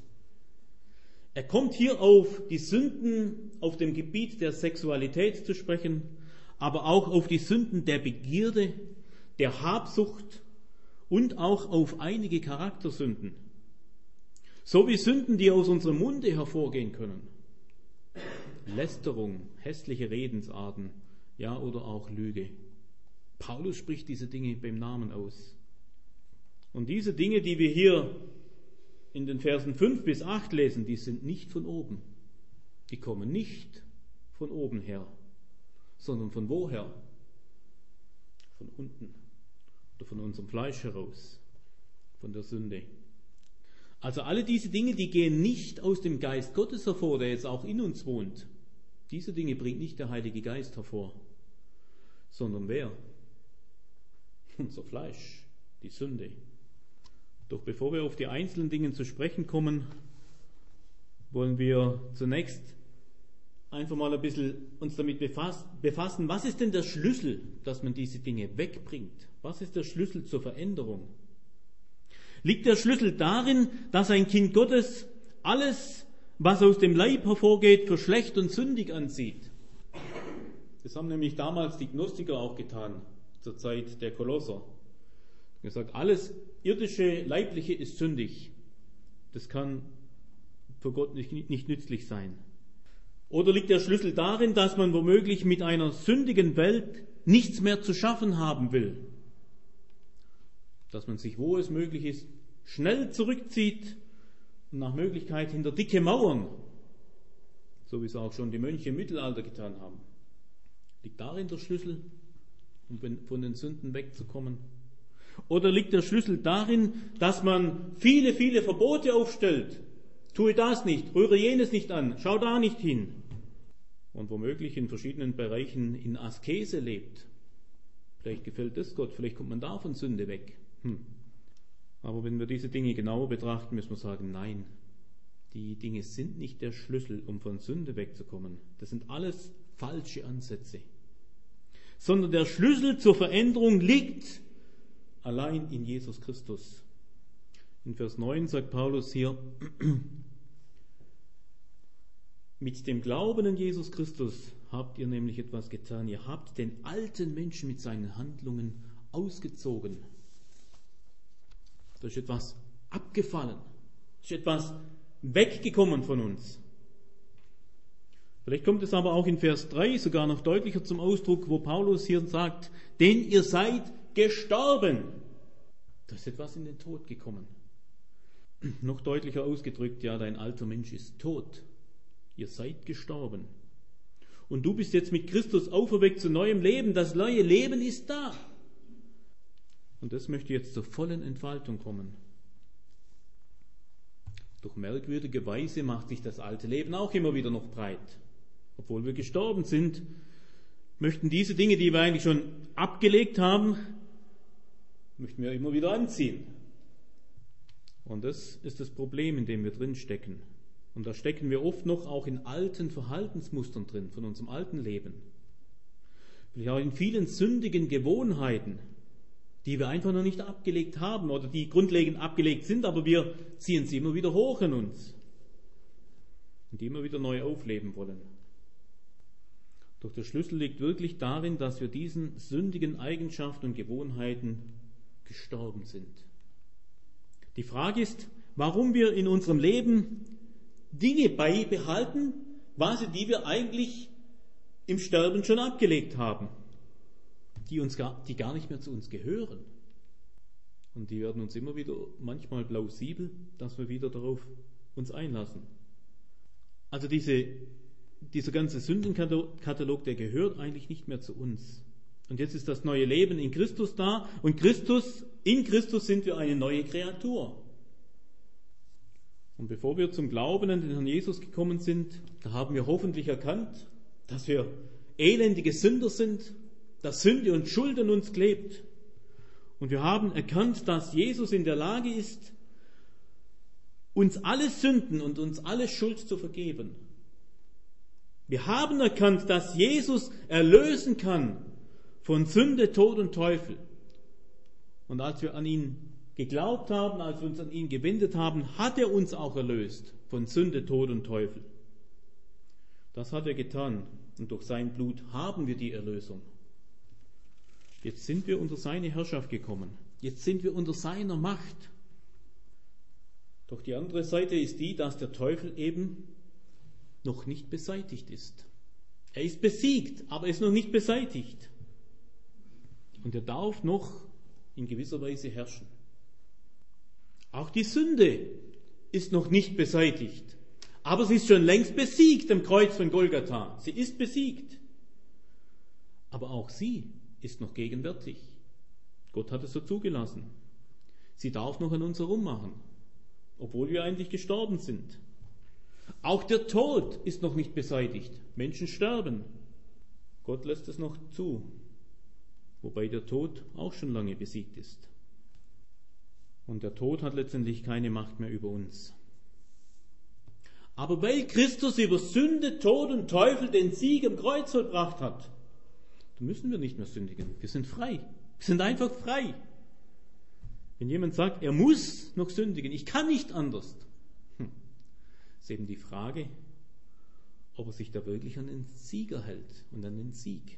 Er kommt hier auf die Sünden auf dem Gebiet der Sexualität zu sprechen, aber auch auf die Sünden der Begierde, der Habsucht und auch auf einige Charaktersünden. So wie Sünden, die aus unserem Munde hervorgehen können. Lästerung, hässliche Redensarten, ja, oder auch Lüge. Paulus spricht diese Dinge beim Namen aus. Und diese Dinge, die wir hier in den Versen 5 bis 8 lesen, die sind nicht von oben. Die kommen nicht von oben her, sondern von woher? Von unten oder von unserem Fleisch heraus, von der Sünde. Also alle diese Dinge, die gehen nicht aus dem Geist Gottes hervor, der jetzt auch in uns wohnt. Diese Dinge bringt nicht der Heilige Geist hervor, sondern wer? Unser Fleisch, die Sünde. Doch bevor wir auf die einzelnen Dinge zu sprechen kommen, wollen wir zunächst einfach mal ein bisschen uns damit befassen, was ist denn der Schlüssel, dass man diese Dinge wegbringt? Was ist der Schlüssel zur Veränderung? Liegt der Schlüssel darin, dass ein Kind Gottes alles, was aus dem Leib hervorgeht, für schlecht und sündig ansieht? Das haben nämlich damals die Gnostiker auch getan, zur Zeit der Kolosser. Gesagt, alles irdische, leibliche ist sündig. Das kann für Gott nicht nützlich sein. Oder liegt der Schlüssel darin, dass man womöglich mit einer sündigen Welt nichts mehr zu schaffen haben will? Dass man sich, wo es möglich ist, schnell zurückzieht und nach Möglichkeit hinter dicke Mauern, so wie es auch schon die Mönche im Mittelalter getan haben. Liegt darin der Schlüssel, um von den Sünden wegzukommen? Oder liegt der Schlüssel darin, dass man viele, viele Verbote aufstellt? Tue das nicht, rühre jenes nicht an, schau da nicht hin. Und womöglich in verschiedenen Bereichen in Askese lebt. Vielleicht gefällt das Gott, vielleicht kommt man da von Sünde weg. Aber wenn wir diese Dinge genauer betrachten, müssen wir sagen, nein, die Dinge sind nicht der Schlüssel, um von Sünde wegzukommen. Das sind alles falsche Ansätze. Sondern der Schlüssel zur Veränderung liegt allein in Jesus Christus. In Vers 9 sagt Paulus hier, mit dem Glauben an Jesus Christus habt ihr nämlich etwas getan. Ihr habt den alten Menschen mit seinen Handlungen ausgezogen. Da ist etwas abgefallen. Da ist etwas weggekommen von uns. Vielleicht kommt es aber auch in Vers 3 sogar noch deutlicher zum Ausdruck, wo Paulus hier sagt, denn ihr seid gestorben. Da ist etwas in den Tod gekommen. Noch deutlicher ausgedrückt, ja, dein alter Mensch ist tot. Ihr seid gestorben. Und du bist jetzt mit Christus auferweckt zu neuem Leben. Das neue Leben ist da. Und das möchte jetzt zur vollen Entfaltung kommen. Durch merkwürdige Weise macht sich das alte Leben auch immer wieder noch breit. Obwohl wir gestorben sind, möchten diese Dinge, die wir eigentlich schon abgelegt haben, möchten wir immer wieder anziehen. Und das ist das Problem, in dem wir drin stecken. Und da stecken wir oft noch auch in alten Verhaltensmustern drin, von unserem alten Leben. Vielleicht auch in vielen sündigen Gewohnheiten, die wir einfach noch nicht abgelegt haben oder die grundlegend abgelegt sind, aber wir ziehen sie immer wieder hoch in uns und die immer wieder neu aufleben wollen. Doch der Schlüssel liegt wirklich darin, dass wir diesen sündigen Eigenschaften und Gewohnheiten gestorben sind. Die Frage ist, warum wir in unserem Leben Dinge beibehalten, die wir eigentlich im Sterben schon abgelegt haben, die gar nicht mehr zu uns gehören. Und die werden uns immer wieder manchmal plausibel, dass wir wieder darauf uns einlassen. Also dieser ganze Sündenkatalog, der gehört eigentlich nicht mehr zu uns. Und jetzt ist das neue Leben in Christus da und in Christus sind wir eine neue Kreatur. Und bevor wir zum Glauben an den Herrn Jesus gekommen sind, da haben wir hoffentlich erkannt, dass wir elendige Sünder sind, dass Sünde und Schuld an uns klebt. Und wir haben erkannt, dass Jesus in der Lage ist, uns alle Sünden und uns alle Schuld zu vergeben. Wir haben erkannt, dass Jesus erlösen kann von Sünde, Tod und Teufel. Und als wir an ihn geglaubt haben, als wir uns an ihn gewendet haben, hat er uns auch erlöst von Sünde, Tod und Teufel. Das hat er getan und durch sein Blut haben wir die Erlösung. Jetzt sind wir unter seine Herrschaft gekommen. Jetzt sind wir unter seiner Macht. Doch die andere Seite ist die, dass der Teufel eben noch nicht beseitigt ist. Er ist besiegt, aber ist noch nicht beseitigt. Und er darf noch in gewisser Weise herrschen. Auch die Sünde ist noch nicht beseitigt, aber sie ist schon längst besiegt am Kreuz von Golgatha. Sie ist besiegt. Aber auch sie ist noch gegenwärtig. Gott hat es so zugelassen. Sie darf noch an uns herummachen, obwohl wir eigentlich gestorben sind. Auch der Tod ist noch nicht beseitigt. Menschen sterben. Gott lässt es noch zu, wobei der Tod auch schon lange besiegt ist. Und der Tod hat letztendlich keine Macht mehr über uns. Aber weil Christus über Sünde, Tod und Teufel den Sieg am Kreuz vollbracht hat, müssen wir nicht mehr sündigen. Wir sind frei. Wir sind einfach frei. Wenn jemand sagt, er muss noch sündigen, ich kann nicht anders, ist eben die Frage, ob er sich da wirklich an den Sieger hält und an den Sieg.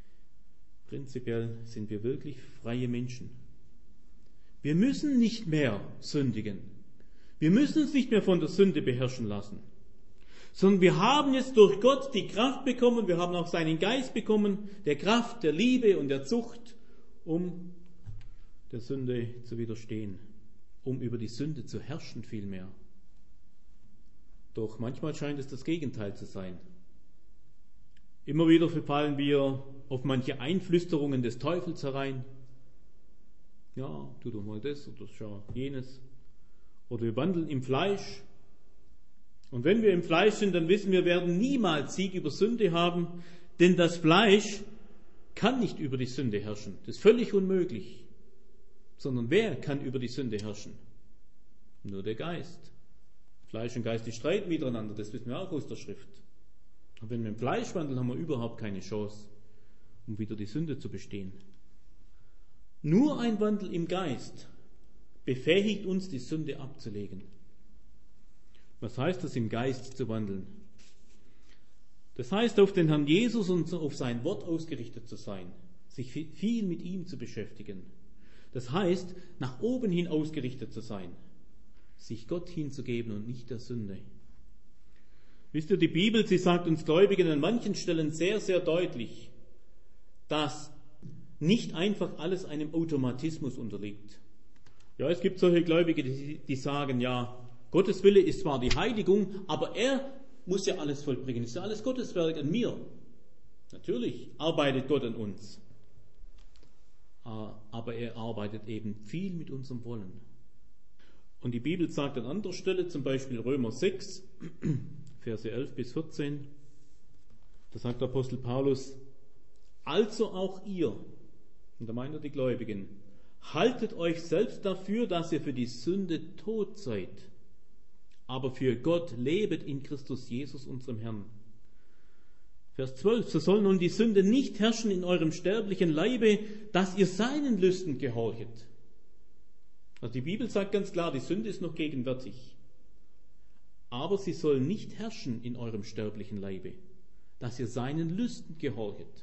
Prinzipiell sind wir wirklich freie Menschen. Wir müssen nicht mehr sündigen. Wir müssen uns nicht mehr von der Sünde beherrschen lassen. Sondern wir haben jetzt durch Gott die Kraft bekommen, wir haben auch seinen Geist bekommen, der Kraft, der Liebe und der Zucht, um der Sünde zu widerstehen, um über die Sünde zu herrschen vielmehr. Doch manchmal scheint es das Gegenteil zu sein. Immer wieder verfallen wir auf manche Einflüsterungen des Teufels herein. Ja, tu doch mal das oder schau jenes. Oder wir wandeln im Fleisch. Und wenn wir im Fleisch sind, dann wissen wir, werden niemals Sieg über Sünde haben, denn das Fleisch kann nicht über die Sünde herrschen. Das ist völlig unmöglich. Sondern wer kann über die Sünde herrschen? Nur der Geist. Fleisch und Geist, die streiten miteinander, das wissen wir auch aus der Schrift. Aber wenn wir im Fleisch wandeln, haben wir überhaupt keine Chance, um wieder die Sünde zu bestehen. Nur ein Wandel im Geist befähigt uns, die Sünde abzulegen. Was heißt das, im Geist zu wandeln? Das heißt, auf den Herrn Jesus und auf sein Wort ausgerichtet zu sein, sich viel mit ihm zu beschäftigen. Das heißt, nach oben hin ausgerichtet zu sein, sich Gott hinzugeben und nicht der Sünde. Wisst ihr, die Bibel, sie sagt uns Gläubigen an manchen Stellen sehr, sehr deutlich, dass nicht einfach alles einem Automatismus unterliegt. Ja, es gibt solche Gläubige, die sagen, ja, Gottes Wille ist zwar die Heiligung, aber er muss ja alles vollbringen. Es ist ja alles Gottes Werk an mir. Natürlich arbeitet Gott an uns, aber er arbeitet eben viel mit unserem Wollen. Und die Bibel sagt an anderer Stelle, zum Beispiel Römer 6, Verse 11 bis 14, da sagt der Apostel Paulus: Also auch ihr, und da meint er die Gläubigen, haltet euch selbst dafür, dass ihr für die Sünde tot seid, aber für Gott lebet in Christus Jesus, unserem Herrn. Vers 12, so soll nun die Sünde nicht herrschen in eurem sterblichen Leibe, dass ihr seinen Lüsten gehorchet. Also die Bibel sagt ganz klar, die Sünde ist noch gegenwärtig. Aber sie soll nicht herrschen in eurem sterblichen Leibe, dass ihr seinen Lüsten gehorchet.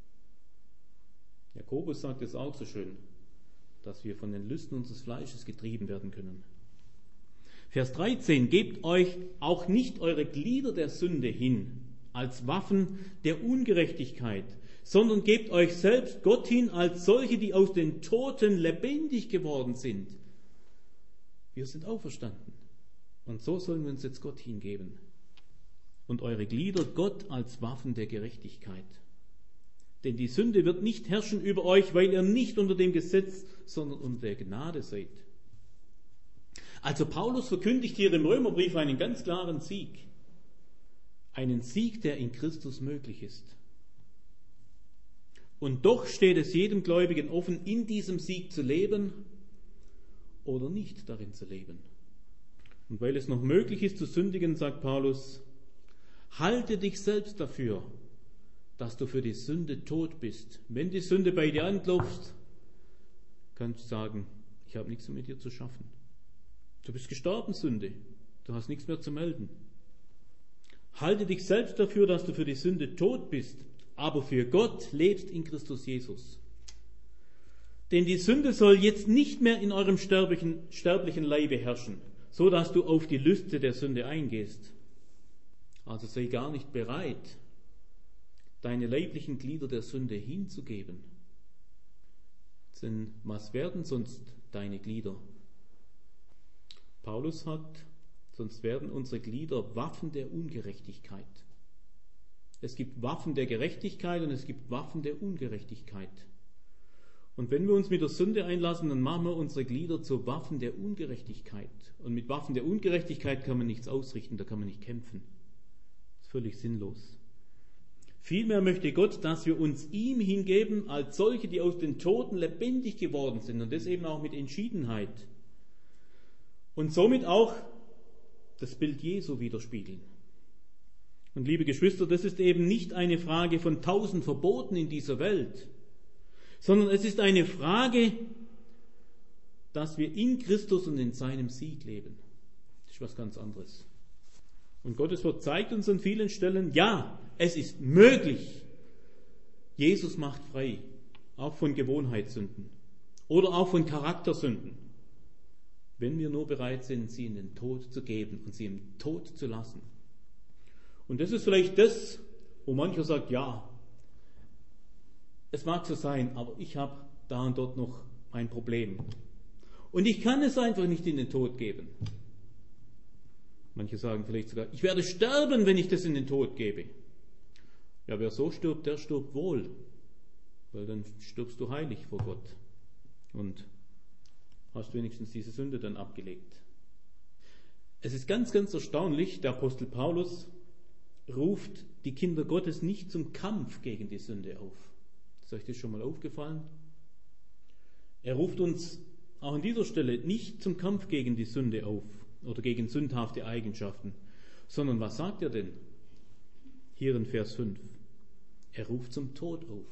Jakobus sagt es auch so schön, dass wir von den Lüsten unseres Fleisches getrieben werden können. Vers 13, gebt euch auch nicht eure Glieder der Sünde hin, als Waffen der Ungerechtigkeit, sondern gebt euch selbst Gott hin als solche, die aus den Toten lebendig geworden sind. Wir sind auferstanden. Und so sollen wir uns jetzt Gott hingeben. Und eure Glieder Gott als Waffen der Gerechtigkeit. Denn die Sünde wird nicht herrschen über euch, weil ihr nicht unter dem Gesetz, sondern unter der Gnade seid. Also Paulus verkündigt hier im Römerbrief einen ganz klaren Sieg. Einen Sieg, der in Christus möglich ist. Und doch steht es jedem Gläubigen offen, in diesem Sieg zu leben oder nicht darin zu leben. Und weil es noch möglich ist zu sündigen, sagt Paulus, halte dich selbst dafür, dass du für die Sünde tot bist. Wenn die Sünde bei dir anklopft, kannst du sagen, ich habe nichts mehr mit dir zu schaffen. Du bist gestorben, Sünde. Du hast nichts mehr zu melden. Halte dich selbst dafür, dass du für die Sünde tot bist, aber für Gott lebst in Christus Jesus. Denn die Sünde soll jetzt nicht mehr in eurem sterblichen Leibe herrschen, so dass du auf die Lüste der Sünde eingehst. Also sei gar nicht bereit, deine leiblichen Glieder der Sünde hinzugeben. Denn was werden sonst deine Glieder? Paulus sagt, sonst werden unsere Glieder Waffen der Ungerechtigkeit. Es gibt Waffen der Gerechtigkeit und es gibt Waffen der Ungerechtigkeit. Und wenn wir uns mit der Sünde einlassen, dann machen wir unsere Glieder zu Waffen der Ungerechtigkeit. Und mit Waffen der Ungerechtigkeit kann man nichts ausrichten, da kann man nicht kämpfen. Das ist völlig sinnlos. Vielmehr möchte Gott, dass wir uns ihm hingeben, als solche, die aus den Toten lebendig geworden sind. Und das eben auch mit Entschiedenheit. Und somit auch das Bild Jesu widerspiegeln. Und liebe Geschwister, das ist eben nicht eine Frage von 1000 Verboten in dieser Welt, sondern es ist eine Frage, dass wir in Christus und in seinem Sieg leben. Das ist was ganz anderes. Und Gottes Wort zeigt uns an vielen Stellen, ja, es ist möglich. Jesus macht frei, auch von Gewohnheitssünden oder auch von Charaktersünden. Wenn wir nur bereit sind, sie in den Tod zu geben und sie im Tod zu lassen. Und das ist vielleicht das, wo mancher sagt, ja, es mag so sein, aber ich habe da und dort noch ein Problem. Und ich kann es einfach nicht in den Tod geben. Manche sagen vielleicht sogar, ich werde sterben, wenn ich das in den Tod gebe. Ja, wer so stirbt, der stirbt wohl. Weil dann stirbst du heilig vor Gott. Und hast wenigstens diese Sünde dann abgelegt. Es ist ganz, ganz erstaunlich, der Apostel Paulus ruft die Kinder Gottes nicht zum Kampf gegen die Sünde auf. Ist euch das schon mal aufgefallen? Er ruft uns auch an dieser Stelle nicht zum Kampf gegen die Sünde auf oder gegen sündhafte Eigenschaften, sondern was sagt er denn? Hier in Vers 5. Er ruft zum Tod auf.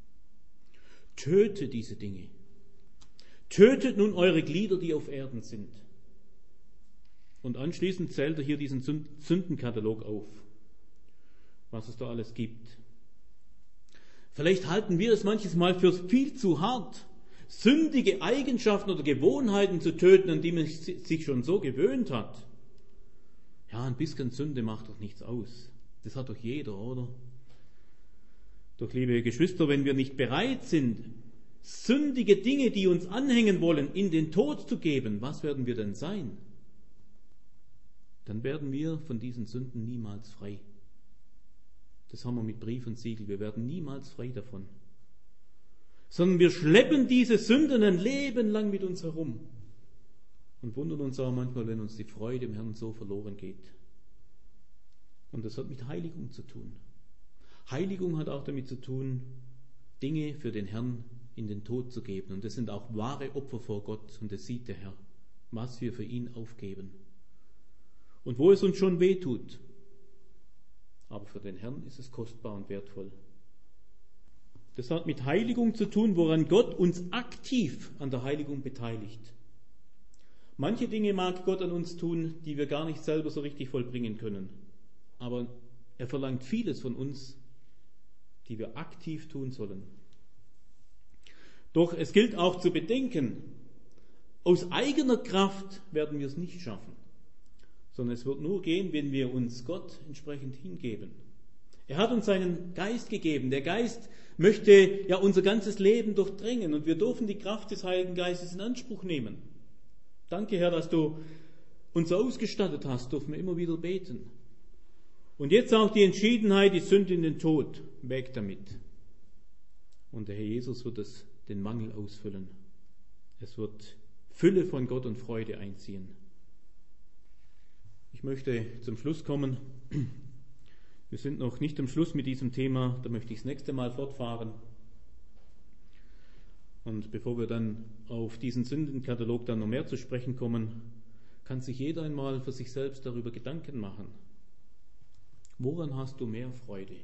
Töte diese Dinge. Tötet nun eure Glieder, die auf Erden sind. Und anschließend zählt er hier diesen Sündenkatalog auf, was es da alles gibt. Vielleicht halten wir es manches Mal für viel zu hart, sündige Eigenschaften oder Gewohnheiten zu töten, an die man sich schon so gewöhnt hat. Ja, ein bisschen Sünde macht doch nichts aus. Das hat doch jeder, oder? Doch, liebe Geschwister, wenn wir nicht bereit sind, sündige Dinge, die uns anhängen wollen, in den Tod zu geben, was werden wir denn sein? Dann werden wir von diesen Sünden niemals frei. Das haben wir mit Brief und Siegel. Wir werden niemals frei davon. Sondern wir schleppen diese Sünden ein Leben lang mit uns herum. Und wundern uns auch manchmal, wenn uns die Freude im Herrn so verloren geht. Und das hat mit Heiligung zu tun. Heiligung hat auch damit zu tun, Dinge für den Herrn in den Tod zu geben. Und das sind auch wahre Opfer vor Gott. Und das sieht der Herr, was wir für ihn aufgeben. Und wo es uns schon weh tut. Aber für den Herrn ist es kostbar und wertvoll. Das hat mit Heiligung zu tun, woran Gott uns aktiv an der Heiligung beteiligt. Manche Dinge mag Gott an uns tun, die wir gar nicht selber so richtig vollbringen können. Aber er verlangt vieles von uns, die wir aktiv tun sollen. Doch es gilt auch zu bedenken, aus eigener Kraft werden wir es nicht schaffen, sondern es wird nur gehen, wenn wir uns Gott entsprechend hingeben. Er hat uns seinen Geist gegeben. Der Geist möchte ja unser ganzes Leben durchdringen und wir dürfen die Kraft des Heiligen Geistes in Anspruch nehmen. Danke, Herr, dass du uns ausgestattet hast, dürfen wir immer wieder beten. Und jetzt auch die Entschiedenheit, die Sünde in den Tod, weg damit. Und der Herr Jesus wird den Mangel ausfüllen. Es wird Fülle von Gott und Freude einziehen. Ich möchte zum Schluss kommen. Wir sind noch nicht am Schluss mit diesem Thema, da möchte ich das nächste Mal fortfahren. Und bevor wir dann auf diesen Sündenkatalog dann noch mehr zu sprechen kommen, kann sich jeder einmal für sich selbst darüber Gedanken machen. Woran hast du mehr Freude?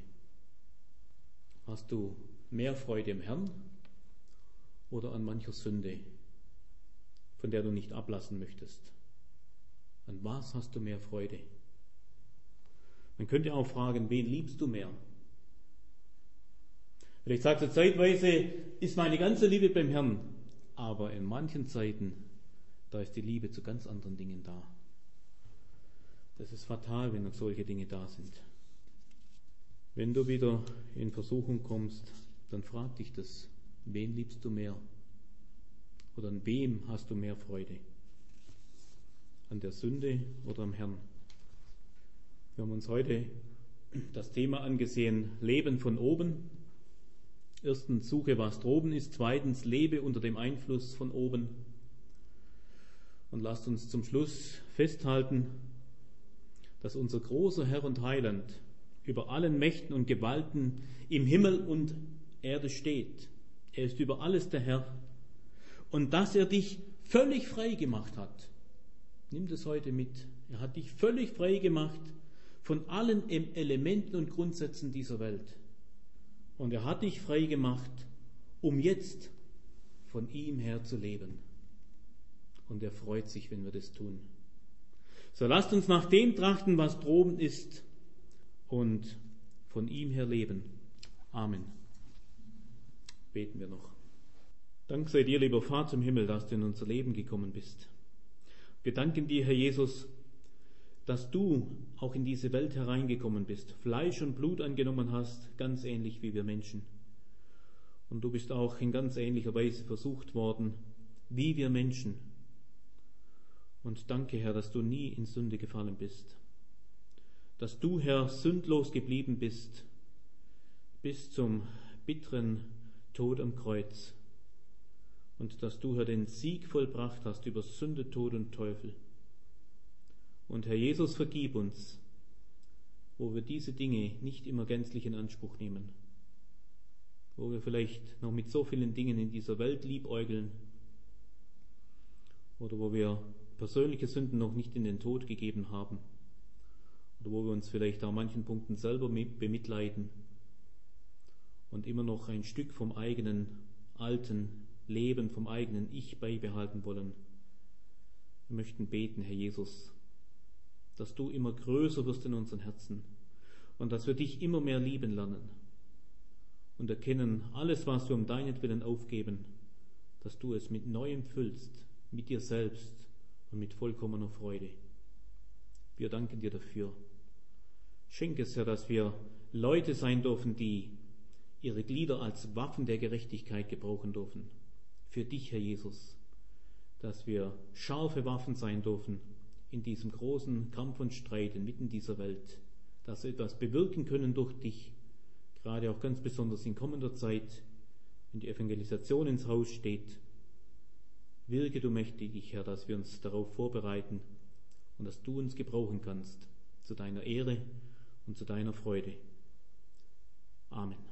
Hast du mehr Freude im Herrn oder an mancher Sünde, von der du nicht ablassen möchtest? An was hast du mehr Freude? Man könnte auch fragen, wen liebst du mehr? Vielleicht sagst du, zeitweise ist meine ganze Liebe beim Herrn, aber in manchen Zeiten, da ist die Liebe zu ganz anderen Dingen da. Das ist fatal, wenn noch solche Dinge da sind. Wenn du wieder in Versuchung kommst, dann frag dich das, wen liebst du mehr? Oder an wem hast du mehr Freude? An der Sünde oder am Herrn? Wir haben uns heute das Thema angesehen, Leben von oben. Erstens, suche, was droben ist. Zweitens, lebe unter dem Einfluss von oben. Und lasst uns zum Schluss festhalten, dass unser großer Herr und Heiland über allen Mächten und Gewalten im Himmel und Erde steht. Er ist über alles der Herr. Und dass er dich völlig frei gemacht hat. Nimm das heute mit. Er hat dich völlig frei gemacht von allen Elementen und Grundsätzen dieser Welt. Und er hat dich frei gemacht, um jetzt von ihm her zu leben. Und er freut sich, wenn wir das tun. So lasst uns nach dem trachten, was droben ist, und von ihm her leben. Amen. Beten wir noch. Dank sei dir, lieber Vater im Himmel, dass du in unser Leben gekommen bist. Wir danken dir, Herr Jesus, dass du auch in diese Welt hereingekommen bist, Fleisch und Blut angenommen hast, ganz ähnlich wie wir Menschen. Und du bist auch in ganz ähnlicher Weise versucht worden, wie wir Menschen. Und danke, Herr, dass du nie in Sünde gefallen bist. Dass du, Herr, sündlos geblieben bist, bis zum bitteren Tod am Kreuz. Und dass du, Herr, den Sieg vollbracht hast über Sünde, Tod und Teufel. Und Herr Jesus, vergib uns, wo wir diese Dinge nicht immer gänzlich in Anspruch nehmen, wo wir vielleicht noch mit so vielen Dingen in dieser Welt liebäugeln oder wo wir persönliche Sünden noch nicht in den Tod gegeben haben oder wo wir uns vielleicht an manchen Punkten selber bemitleiden und immer noch ein Stück vom eigenen alten Leben, vom eigenen Ich beibehalten wollen. Wir möchten beten, Herr Jesus, dass du immer größer wirst in unseren Herzen und dass wir dich immer mehr lieben lernen und erkennen, alles, was wir um deinetwillen aufgeben, dass du es mit Neuem füllst, mit dir selbst und mit vollkommener Freude. Wir danken dir dafür. Schenke es, Herr, dass wir Leute sein dürfen, die ihre Glieder als Waffen der Gerechtigkeit gebrauchen dürfen. Für dich, Herr Jesus, dass wir scharfe Waffen sein dürfen in diesem großen Kampf und Streit inmitten dieser Welt, dass wir etwas bewirken können durch dich, gerade auch ganz besonders in kommender Zeit, wenn die Evangelisation ins Haus steht. Wirke du mächtig, Herr, dass wir uns darauf vorbereiten und dass du uns gebrauchen kannst, zu deiner Ehre und zu deiner Freude. Amen.